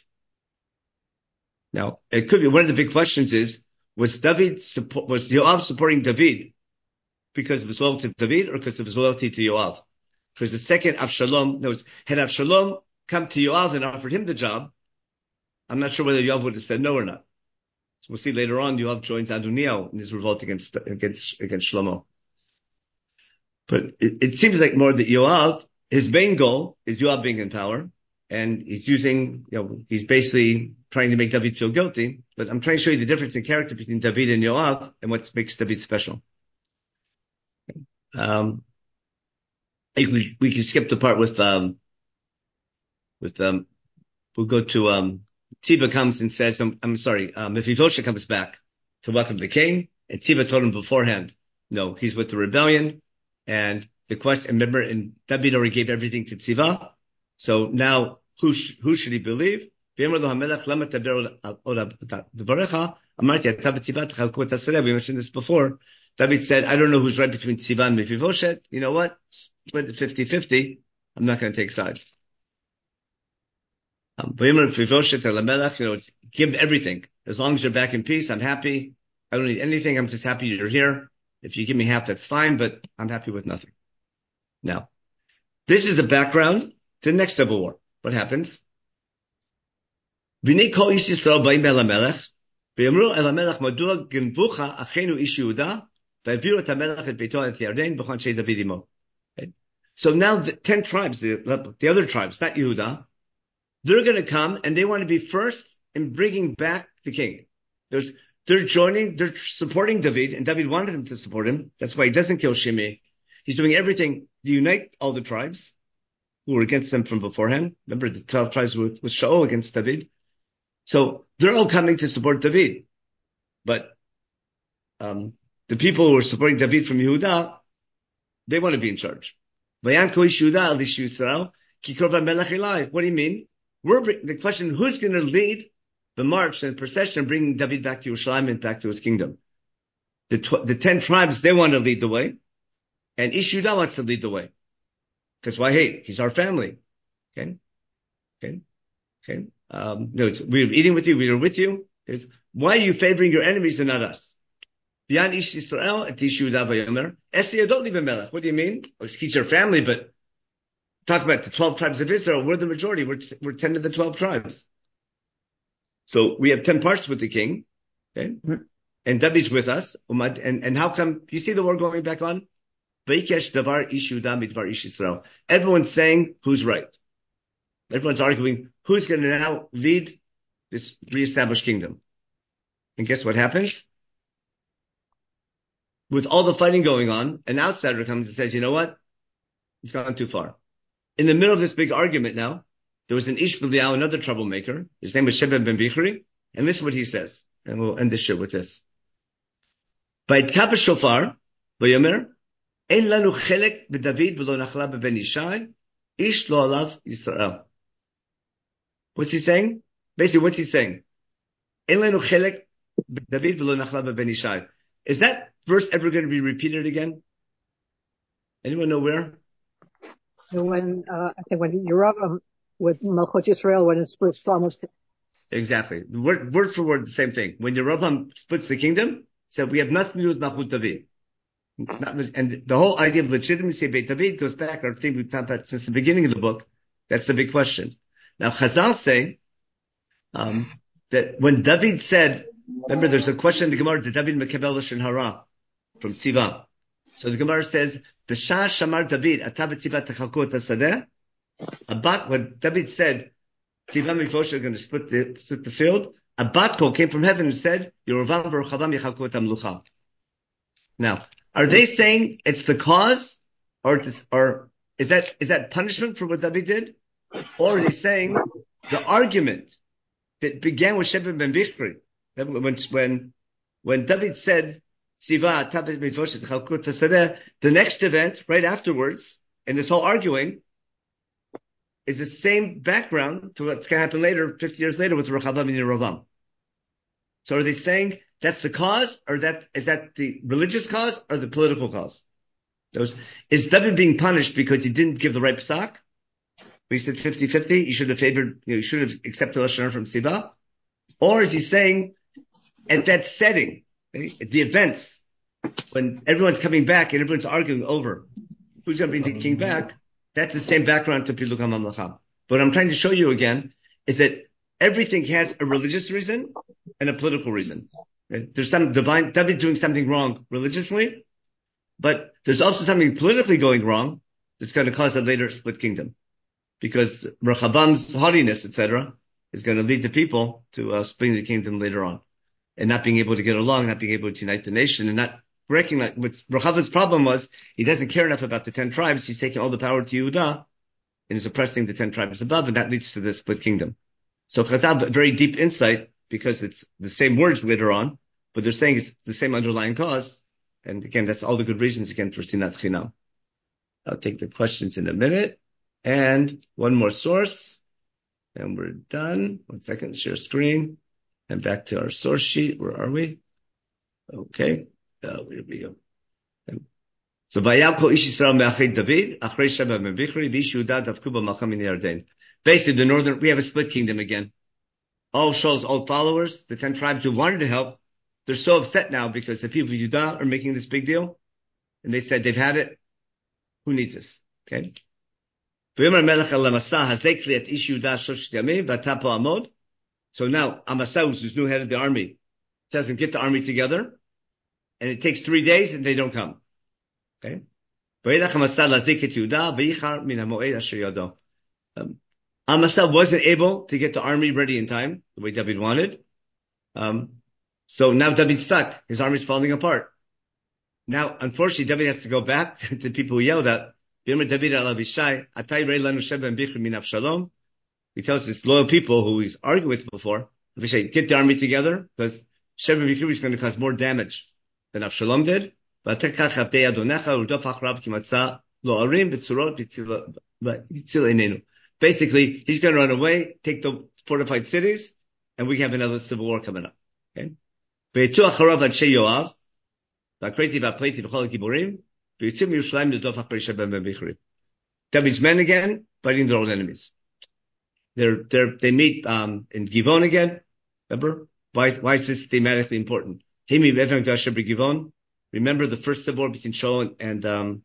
Now, it could be one of the big questions is, was Yoav supporting David because of his loyalty to David or because of his loyalty to Yoav? Because the second had Avshalom come to Yoav and offered him the job, I'm not sure whether Yoav would have said no or not. So we'll see later on, Yoav joins Adoniel in his revolt against Shlomo. But it seems like more that Yoav, his main goal is Yoav being in power, and he's using, he's basically trying to make David feel guilty. But I'm trying to show you the difference in character between David and Yoav and what makes David special. We can skip the part with we'll go to, Tziva comes and says, Mephibosheth comes back to welcome the king, and Tziva told him beforehand, no, he's with the rebellion, and the question, remember, and David already gave everything to Tziva, so now, who should he believe? We mentioned this before. David said, I don't know who's right between Tziva and Mephibosheth. You know what? Split it 50-50. I'm not going to take sides. It's give everything. As long as you're back in peace, I'm happy. I don't need anything. I'm just happy you're here. If you give me half, that's fine, but I'm happy with nothing. Now, this is a background to the next civil war. What happens? B'nei kol ish Yisrael ba'im el HaMelech, v'yamru el HaMelech madua genvucha achenu ish Yehuda, v'aviru et HaMelech et beito et Yarden b'chon shei David imo. So now the 10 tribes, the other tribes, not Yehuda, they're going to come and they want to be first in bringing back the king. They're supporting David, and David wanted them to support him. That's why he doesn't kill Shimei. He's doing everything to unite all the tribes who were against them from beforehand. Remember, the 12 tribes were with Shaul against David. So they're all coming to support David. But the people who are supporting David from Yehuda, they want to be in charge. What do you mean? The question, who's going to lead the march and procession bringing David back to Yerushalayim and back to his kingdom? The 10 tribes, they want to lead the way. And Ish Yehuda wants to lead the way. Because why? Hey, he's our family. Okay. No, we were eating with you. We were with you. Why are you favoring your enemies and not us? B'yan Ish Yisrael et Ish Yehuda v'yomer. Esi Yadot li b'melech. What do you mean? He's your family, but talk about the 12 tribes of Israel. We're the majority. We're 10 of the 12 tribes. So we have 10 parts with the king. Okay. And David's with us. And how come, you see the war going back on? V'ikesh davar ish Yehuda midvar ish Yisrael. Everyone's saying who's right. Everyone's arguing who's going to now lead this reestablished kingdom. And guess what happens? With all the fighting going on, an outsider comes and says, you know what? It's gone too far. In the middle of this big argument now, there was an Ish B'liyahu, another troublemaker. His name was Sheba ben Bichri. And this is what he says. And we'll end this shit with this. Vaytkab shofar, v'yomer, ein lanu chelek b'David v'lo nachla b'ben Yishai, ish lo alav Yisrael. What's he saying? Basically, what's he saying? Ein lanu chelek b'David v'lo nachla b'ben Yishai. Is that verse ever going to be repeated again? Anyone know where? When I think when Yerovam with Malchut Yisrael, when it splits almost. Exactly. Word for word, the same thing. When Yerovam splits the kingdom, said we have nothing to do with Malchut David. And the whole idea of legitimacy of Beit David goes back, I think we've talked about since the beginning of the book. That's the big question. Now, Chazal say that when David said, remember, there's a question in the Gemara, did David mekabel lashon hara from Tziva? So the Gemara says, B'shah shamar David, ata v'tziva techalku et hasadeh. When David said, Tziva and Mephibosheth are going to split the field, a bat call came from heaven and said, Yerovam v'Rechavam yechalku et hamlucha. Now, are they saying it's the cause, or is that punishment for what David did? Or are they saying the argument that began with Sheba ben Bichri, when David said, Tziva, ata v'Mephibosheth yechalku et hasadeh, the next event, right afterwards, in this whole arguing, is the same background to what's going to happen later, 50 years later, with Rechavam and Yerovam. So are they saying that's the cause, or is that the religious cause or the political cause? Is David being punished because he didn't give the right psak? He said 50-50, you should have accepted Lashon Hara from Tziva? Or is he saying, at that setting, at the events, when everyone's coming back and everyone's arguing over who's going to bring the king back, that's the same background to Pilug HaMamlecha. But what I'm trying to show you again is that everything has a religious reason and a political reason. There's some divine, David doing something wrong religiously, but there's also something politically going wrong that's going to cause a later split kingdom. Because Rechavan's haughtiness, etc., is going to lead the people to splitting the kingdom later on. And not being able to get along, not being able to unite the nation, and not recognize what Rechavan's problem was, he doesn't care enough about the 10 tribes, he's taking all the power to Yehuda, and is oppressing the 10 tribes above, and that leads to the split kingdom. So Chazal, very deep insight, because it's the same words later on, but they're saying it's the same underlying cause. And again, that's all the good reasons again for Sinat Chinam. I'll take the questions in a minute. And one more source. And we're done. 1 second, share screen. And back to our source sheet. Where are we? Okay. Here we go. So, Vayam kol ish Yisrael me'achei David, achrei Sheba ben Bichri, v'ish Yehuda davku b'malcha min Yarden. Basically, we have a split kingdom again. All Shaul's old followers, the 10 tribes who wanted to help, they're so upset now because the people of Judah are making this big deal. And they said they've had it. Who needs this? Okay. So now Amasa, who's new head of the army, tells them get the army together. And it takes 3 days and they don't come. Okay. Amasa wasn't able to get the army ready in time, the way David wanted. So now David's stuck. His army's falling apart. Now, unfortunately, David has to go back to the people who yelled at. He tells his loyal people who he's argued with before, Avishai, get the army together, because Sheba Bichri is going to cause more damage than Avshalom did. Basically, he's going to run away, take the fortified cities, and we have another civil war coming up. Okay? David's men again, fighting their old enemies. They meet, in Givon again. Remember? Why is this thematically important? Remember the first civil war between Shaul and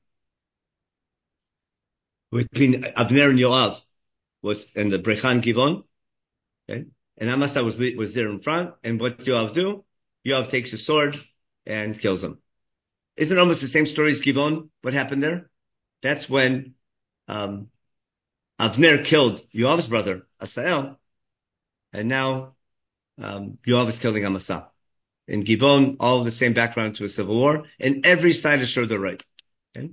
between Abner and Yoav was in the Brechan Givon. Okay? And Amasa was there in front. And what Yoav do? Yoav takes his sword and kills him. Isn't it almost the same story as Givon? What happened there? That's when Abner killed Yoav's brother, Asael. And now Yoav is killing Amasa. In Givon, all the same background to a civil war. And every side is sure they're right. Okay?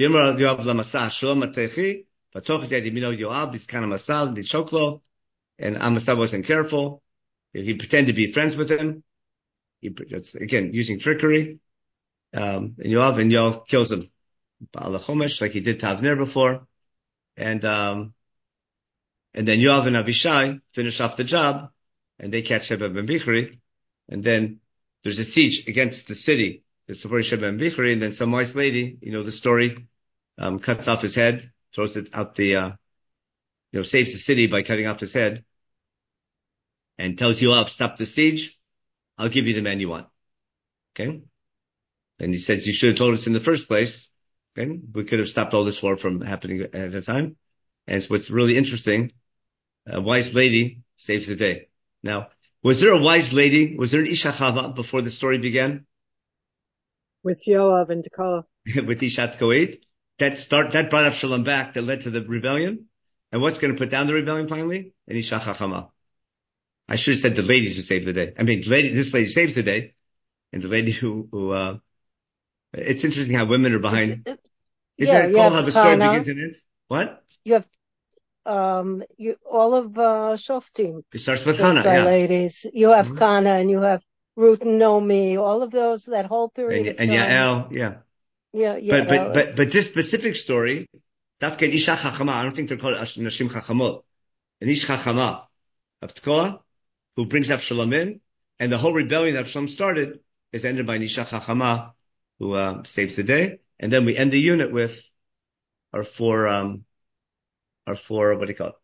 And Amasa wasn't careful. He pretended to be friends with him. Again, using trickery. And Yoav kills him. Ba'al HaChomesh, like he did to Avner before. And then Yoav and Avishai finish off the job, and they catch Sheba ben Bichri. And then there's a siege against the city, the supporting Sheba ben Bichri, and then some wise lady, you know the story, cuts off his head, throws it out saves the city by cutting off his head, and tells Yoav, stop the siege, I'll give you the man you want. Okay? And he says, you should have told us in the first place. Okay? We could have stopped all this war from happening at a time. And it's what's really interesting, a wise lady saves the day. Now, was there a wise lady? Was there an Isha Chava before the story began? With Yoav and Tekoa. With Ishat Koed. That brought Avshalom back, that led to the rebellion. And what's going to put down the rebellion finally? An Isha Chachama. I should have said the ladies who saved the day. I mean, this lady saves the day. And the lady who it's interesting how women are behind. Isn't it cool how the story begins and ends? What? You have all of Shoftim. It starts with Hannah, yeah. Ladies. You have Hannah and you have Ruth and Naomi, all of those, that whole period of time. And Yael, yeah. Yeah. But this specific story, Dafka Isha Chachama, I don't think they're called Nashim Chachamot. An Ish Chachama of Tekoa, who brings Avshalom in, and the whole rebellion that Avshalom started is ended by Isha Chachama, who saves the day. And then we end the unit with our four, what do you call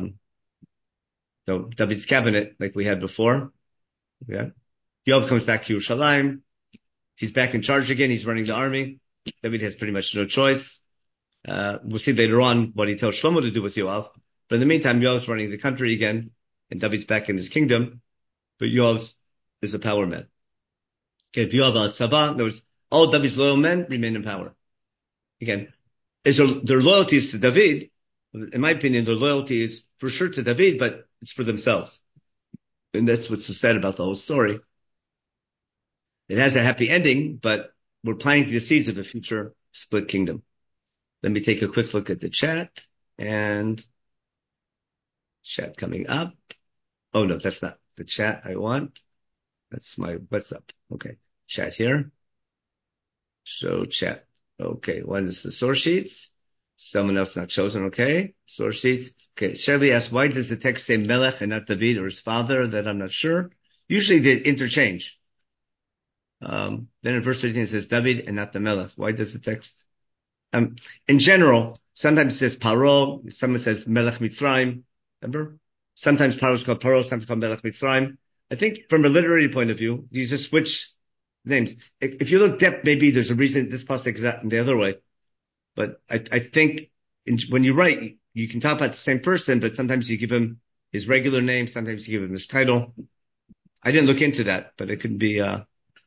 it? David's cabinet, like we had before. Yeah. Yoav comes back to Yerushalayim. He's back in charge again. He's running the army. David has pretty much no choice. We'll see later on what he tells Shlomo to do with Yoav. But in the meantime, Yoav's running the country again, and David's back in his kingdom. But Yoav is a power man. Okay, Yoav al-Tzava, in other words, all David's loyal men remain in power. Again, their loyalty is to David. In my opinion, their loyalty is for sure to David, but it's for themselves. And that's what's so sad about the whole story. It has a happy ending, but we're planting the seeds of a future split kingdom. Let me take a quick look at the chat, and chat coming up. Oh no, that's not the chat I want. That's my WhatsApp. Okay. Chat here. Show chat. Okay. One is the source sheets. Someone else not chosen. Okay. Source sheets. Okay, Shirley asks, why does the text say Melech and not David or his father? That I'm not sure. Usually they interchange. Then in verse 13 it says David and not the Melech. Why does the text? In general, sometimes it says Paro, sometimes it says Melech Mitzrayim. Remember? Sometimes Paro is called Paro, sometimes called Melech Mitzrayim. I think from a literary point of view, you just switch names. If you look depth, maybe there's a reason this pasuk is the other way. But I think when you write, you can talk about the same person, but sometimes you give him his regular name, sometimes you give him his title. I didn't look into that, but it could be, that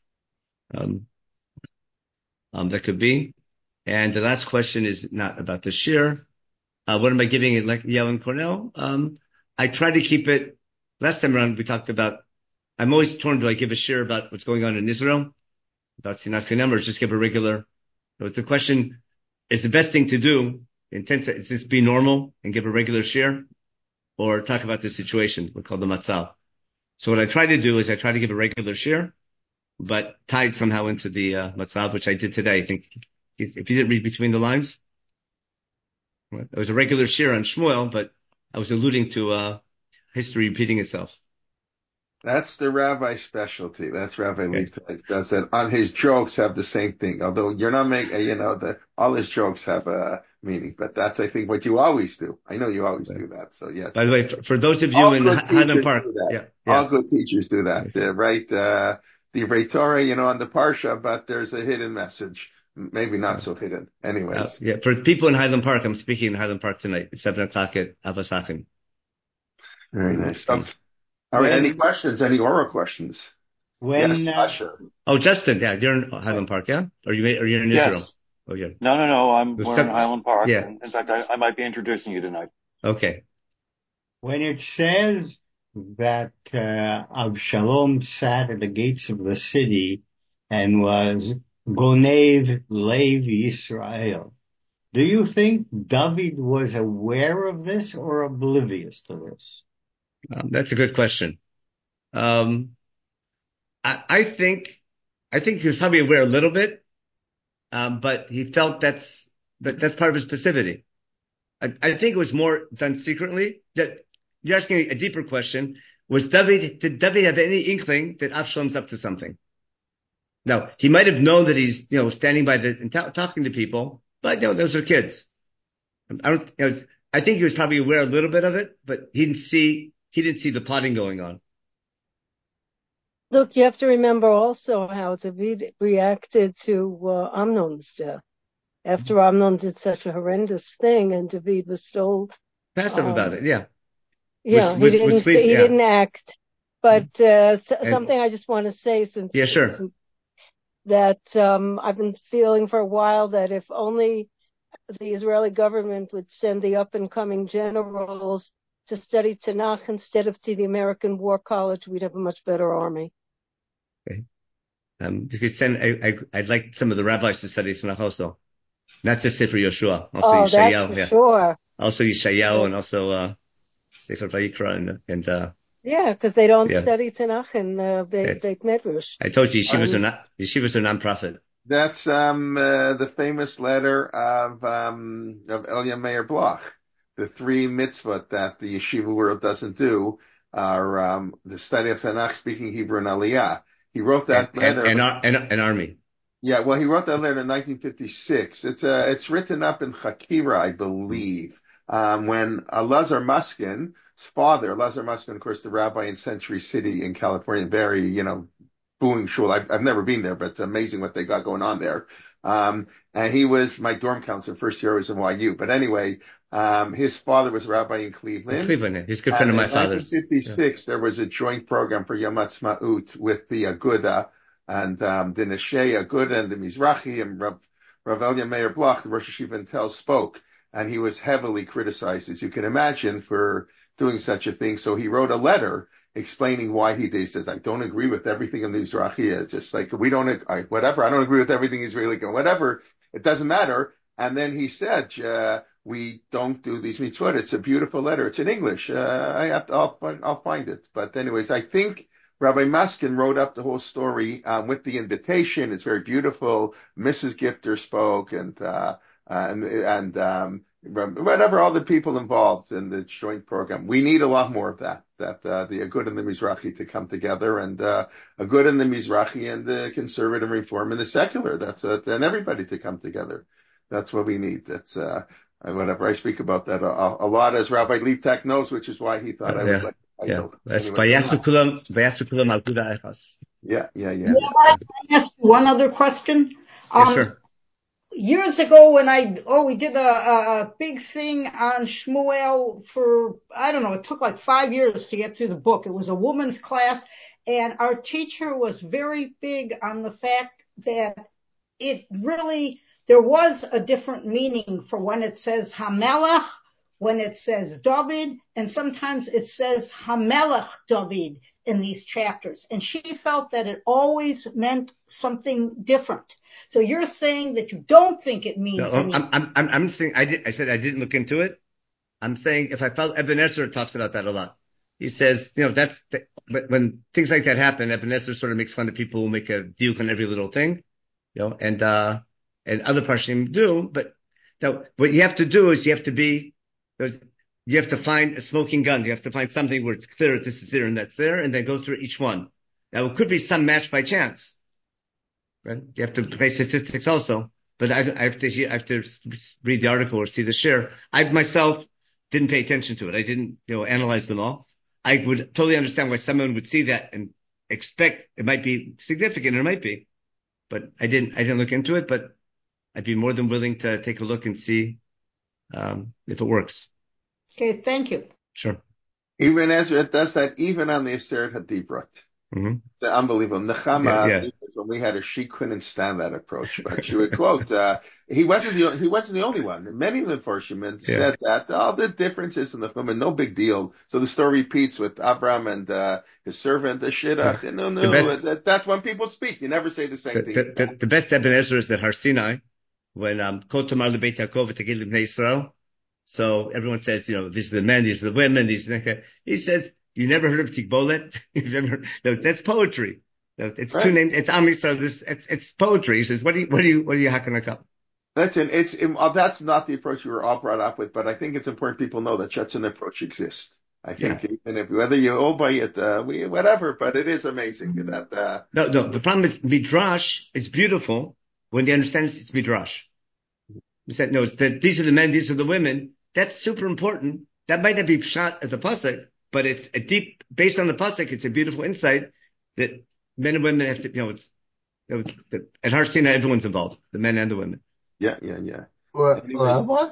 could be. And the last question is not about the shir. What am I giving it, like Yale and Cornell? I try to keep it. Last time around, we talked about, I'm always torn, do I give a shir about what's going on in Israel? About Sinat Kinem, or just give a regular? So it's a question, is the best thing to do, is this be normal and give a regular shir? Or talk about the situation, we call the matzal. So what I try to do is I try to give a regular shir, but tied somehow into the matzal, which I did today. I think if you didn't read between the lines, it was a regular shir on Shmuel, but I was alluding to history repeating itself. That's the rabbi specialty. That's Rabbi Leibowitz does that. On his jokes have the same thing. Although you're not making, all his jokes have a meaning, but that's, I think, what you always do. I know you always do that. So yeah. By the way, for those of you in Highland Park, all good teachers do that. Right? The Torah, on the Parsha, but there's a hidden message. Maybe not so hidden. Anyways. For people in Highland Park, I'm speaking in Highland Park tonight at 7:00 at Avasachim. Very nice. Okay. All right. Any questions? Any oral questions? Yes, Usher. Oh, Justin. Yeah, you're in Highland Park, yeah? Or you're in Israel? Oh, yeah. No. We're in Highland Park. Yeah. In fact, I might be introducing you tonight. Okay. When it says that Avshalom sat at the gates of the city and was Gonev Lev Yisrael, do you think David was aware of this or oblivious to this? That's a good question. I think he was probably aware a little bit, but he felt that's part of his passivity. I think it was more done secretly. You're asking a deeper question. Did David have any inkling that Avshalom's up to something? No, he might have known that he's, standing by and talking to people, but those are kids. I think he was probably aware a little bit of it, but he didn't see the plotting going on. Look, you have to remember also how David reacted to Amnon's death. After Amnon did such a horrendous thing, and David was told passive about it. Yeah. Yeah, he didn't act. But something I just want to say, since that I've been feeling for a while that if only the Israeli government would send the up-and-coming generals to study Tanakh instead of to the American War College, we'd have a much better army. Okay. You could send, I'd like some of the rabbis to study Tanakh also. Not just Sefer Yoshua. Also Yeshayahu. That's for sure. Also Yeshayahu and also Sefer Vayikra and because they don't study Tanakh in Beit Medrash. I told you, yeshivas are non-profit. That's the famous letter of Elia Meir Bloch. The 3 mitzvot that the yeshiva world doesn't do are the study of Tanakh, speaking Hebrew, and Aliyah. He wrote that letter. An army. Yeah, well, he wrote that letter in 1956. It's written up in Chakira, I believe, when Elazar Muskin's father, Elazar Muskin, of course, the rabbi in Century City in California, very, booming shul. I've never been there, but it's amazing what they got going on there. And he was my dorm counselor. First year I was in YU. But anyway, his father was a rabbi in Cleveland. He's a good friend of my father's. In 1956, there was a joint program for Yom Ha'atzmaut with the Aguda and the Neshei Aguda and the Mizrahi, and Rav Elia Meir Bloch, the Rosh Hashiva in Tel, spoke. And he was heavily criticized, as you can imagine, for doing such a thing. So he wrote a letter explaining why he did. He says, I don't agree with everything in the Mizrahi. It's just like, whatever. I don't agree with everything Israeli, whatever. It doesn't matter. And then he said, we don't do these mitzvot. It's a beautiful letter. It's in English. I'll find it. But anyways, I think Rabbi Muskin wrote up the whole story, with the invitation. It's very beautiful. Mrs. Gifter spoke and whatever, all the people involved in the joint program. We need a lot more of that, the Agud and the Mizrahi to come together, and Agud and the Mizrahi and the conservative reform and the secular. And everybody to come together. That's what we need. That's, whatever. I speak about that a lot, as Rabbi Liebtach knows, which is why he thought I would like to title. Yeah. I ask one other question? Yes, sir. Years ago when we did a big thing on Shmuel for, I don't know, it took like 5 years to get through the book. It was a woman's class, and our teacher was very big on the fact that there was a different meaning for when it says Hamelech, when it says David, and sometimes it says Hamelech David in these chapters. And she felt that it always meant something different. So you're saying that you don't think it means anything. I'm saying I said I didn't look into it. I'm saying if I felt Ibn Ezra talks about that a lot. He says, when things like that happen, Ibn Ezra sort of makes fun of people who make a diuk on every little thing, and other Parshim do. But what you have to do is you have to find a smoking gun. You have to find something where it's clear this is there and that's there, and then go through each one. Now it could be some match by chance. Right? You have to pay statistics also, but I have to read the article or see the share. I myself didn't pay attention to it. I didn't, analyze them all. I would totally understand why someone would see that and expect it might be significant, or it might be, but I didn't look into it, but I'd be more than willing to take a look and see, if it works. Okay. Thank you. Sure. Even Ezra does that even on the Aseret HaDibrot. Mm-hmm. Unbelievable. Nechama, when we had her, she couldn't stand that approach, but she would quote, he wasn't the only one. Many of the Farshim said that all the differences in the women, no big deal. So the story repeats with Abraham and his servant, the Shidduch. That's when people speak. You never say the same thing. The best Ibn Ezra is at Har Sinai, when Kotamar LeBeit Yaakov Tegil Bnei Yisrael. So everyone says, these are the men, these are the women, he says, you never heard of Tikbolet? That's poetry. It's right. Two names. It's Am Yisrael. It's poetry. He says, what are you hacking up? That's not the approach we were all brought up with, but I think it's important people know that such an approach exists. I think even whether you obey it, whatever, but it is amazing that, No, the problem is Midrash is beautiful when they understand it's Midrash. You said, no, it's that these are the men, these are the women. That's super important. That might not be shot at the pasuk, but it's based on the pasuk, it's a beautiful insight that men and women have to, at Har Sinai, everyone's involved, the men and the women. Yeah. Rabbi,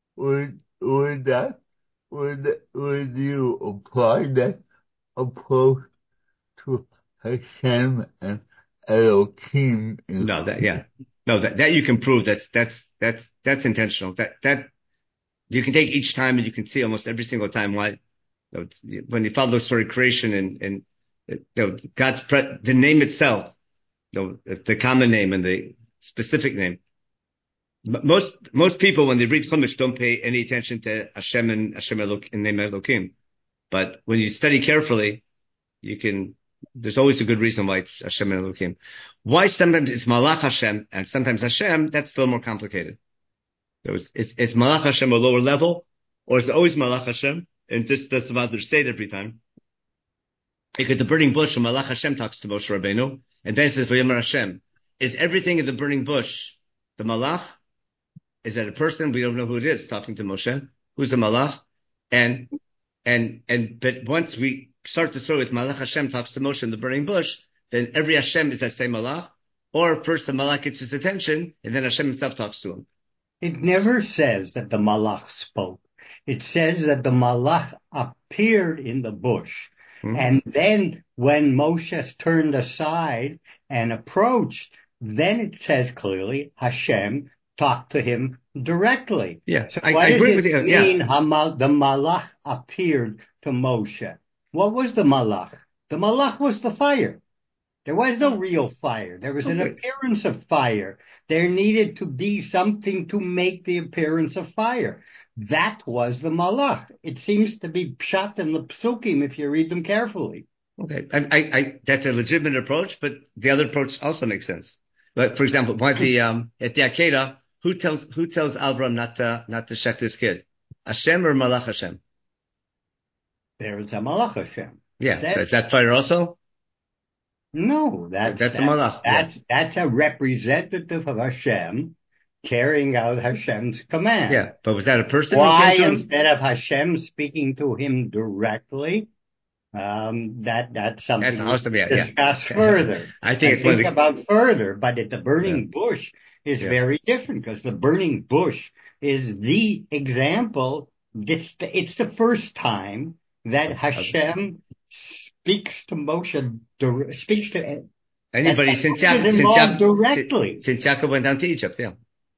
would you apply that approach to Hashem and Elohim? No, that you can prove that's intentional. That you can take each time and you can see almost every single time why, when you follow the story of creation and God's the name itself, the common name and the specific name. Most people when they read Chumash don't pay any attention to Hashem and Hashem and name Elohim. But when you study carefully, there's always a good reason why it's Hashem and Elohim. Why sometimes it's Malach Hashem and sometimes Hashem, that's still more complicated. Is Malach Hashem a lower level, or is it always Malach Hashem? And just does the mother say it every time? Because the burning bush, Malach Hashem talks to Moshe Rabbeinu, and then it says, V'yomer Hashem. Is everything in the burning bush the Malach? Is that a person? We don't know who it is talking to Moshe. Who's the Malach? But once we start the story with Malach Hashem talks to Moshe in the burning bush, then every Hashem is that same Malach. Or first the Malach gets his attention, and then Hashem himself talks to him. It never says that the Malach spoke. It says that the Malach appeared in the bush. Mm-hmm. And then when Moshe turned aside and approached, then it says clearly Hashem talked to him directly. Yeah, so I agree with you. Mean the Malach appeared to Moshe? What was the Malach? The Malach was the fire. There was no real fire. There was an appearance of fire. There needed to be something to make the appearance of fire. That was the Malach. It seems to be pshat in the psukim if you read them carefully. Okay, that's a legitimate approach, but the other approach also makes sense. But for example, why at the Akedah, who tells Avram not to shech this kid? Hashem or Malach Hashem? There is a Malach Hashem. Yeah. So is that fire also? No, that's a Malach. That's a representative of Hashem carrying out Hashem's command. Yeah, but was that a person? Why, instead of Hashem speaking to him directly, that's something that's awesome. to discuss further. I think about further, but at the burning bush is very different, because the burning bush is the example. It's the first time that Hashem speaks to Moshe, speaks to anybody since Yaakov directly. Since Yaakov went down to Egypt, yeah.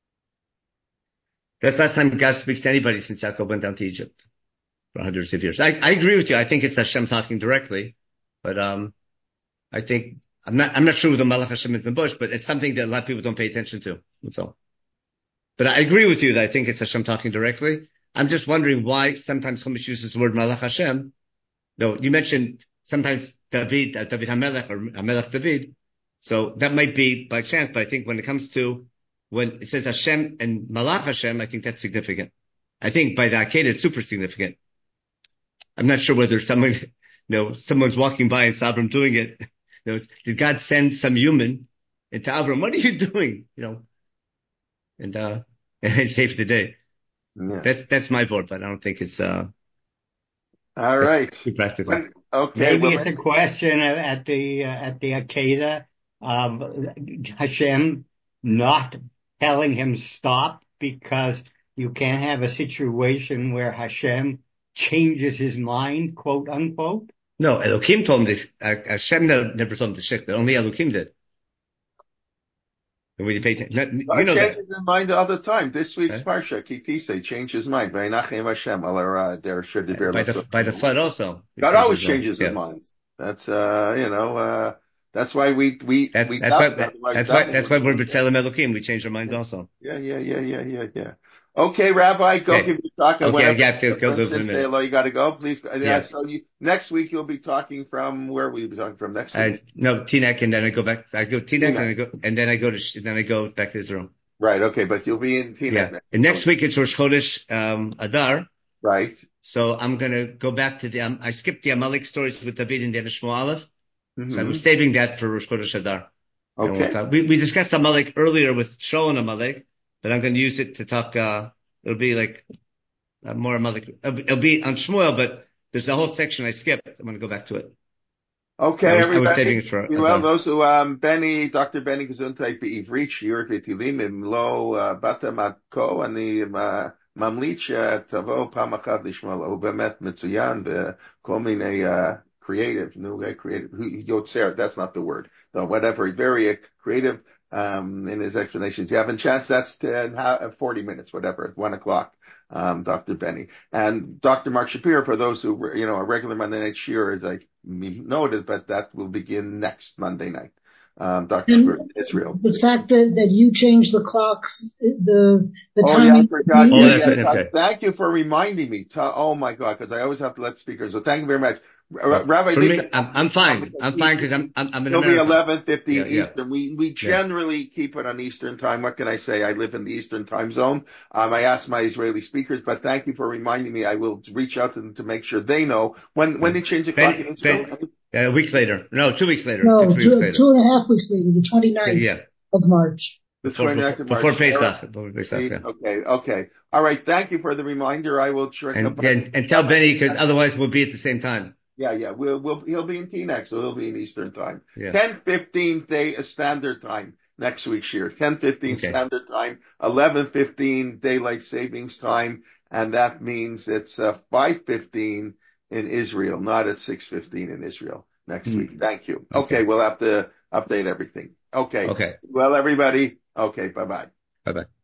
That's the last time God speaks to anybody since Yaakov went down to Egypt for hundreds of years. I agree with you. I think it's Hashem talking directly, but I think I'm not sure who the Malach Hashem is in the bush, but it's something that a lot of people don't pay attention to. That's all. But I agree with you that I think it's Hashem talking directly. I'm just wondering why sometimes Chumash uses the word Malach Hashem. No, you mentioned sometimes David HaMelech or HaMelech David. So that might be by chance, but I think when it comes to when it says Hashem and Malach Hashem, I think that's significant. I think by the Akedah, it's super significant. I'm not sure whether someone's walking by and saw Avram doing it. Did God send some human into Avram? What are you doing? And save the day. Yeah. That's my vote, but I don't think it's, all right. Too practical. Okay. Maybe it's a question at the Akedah of Hashem not telling him stop, because you can't have a situation where Hashem changes his mind, quote unquote. No, Elohim told him to, Hashem never told him to shik, but only Elohim did. And when you pay attention, changes his mind all the time. This week's Parsha, Kitise, changed his mind. By the flood also. God always changes his mind. That's, that's why that's why we're B'Tselem Elohim. We change our minds also. Yeah. Okay, Rabbi, go give your talk. Okay, I got to go. You got to go, please. So next week you'll be talking from where will you be talking from next week? No, Teaneck, and then I go back. I go Teaneck, and then I go back to Israel. Right. Okay, but you'll be in Teaneck. Yeah. And next week it's Rosh Chodesh Adar. Right. So I'm gonna go back to I skipped the Amalek stories with David and Shmuel Aleph. Mm-hmm. So I'm saving that for Rosh Chodesh Adar. Okay. We discussed Amalek earlier with Shaul and Amalek, but I'm going to use it to talk. It'll be like more Amalek. It'll be on Shmuel, but there's a whole section I skipped. I'm going to go back to it. Okay, everybody. I was saving it for. Well, those who Dr. Benny Gesundheit be'Ivrit Shiur v'Tilim imlo bata matko ani mamlich tavo pam achad lishma lo bemet mitzuyan v'kol minei creative, Yotzer, that's not the word. No, whatever, very creative in his explanations. You have a chance, that's 40 minutes, whatever, at 1:00, Dr. Benny. And Dr. Mark Shapiro, for those who, a regular Monday night shiur, as I noted, but that will begin next Monday night. Dr. Shapiro, Israel. The fact that you changed the clocks, the timing. Yeah, I forgot. Thank you for reminding me. Oh my God, because I always have to let speakers. So thank you very much. Rabbi, for me, I'm fine. I'm fine because I'm in It'll America. be 11:15 Eastern. We generally keep it on Eastern time. What can I say? I live in the Eastern time zone. I asked my Israeli speakers, but thank you for reminding me. I will reach out to them to make sure they know when they change the clock in Israel. A week later. No, 2 weeks later. No, 2.5 weeks later, the 29th of March. The 29th of March. Before Pesach. Okay. All right. Thank you for the reminder. I will try. And tell Benny, because otherwise we'll be at the same time. Yeah. He'll be in Teaneck, so he'll be in Eastern time. Yeah. 10:15 standard time next week's year. 10:15 standard time, 11:15 daylight savings time, and that means it's 5:15 in Israel, not at 6:15 in Israel next week. Thank you. Okay, we'll have to update everything. Okay. Well, everybody. Okay. Bye-bye. Bye-bye.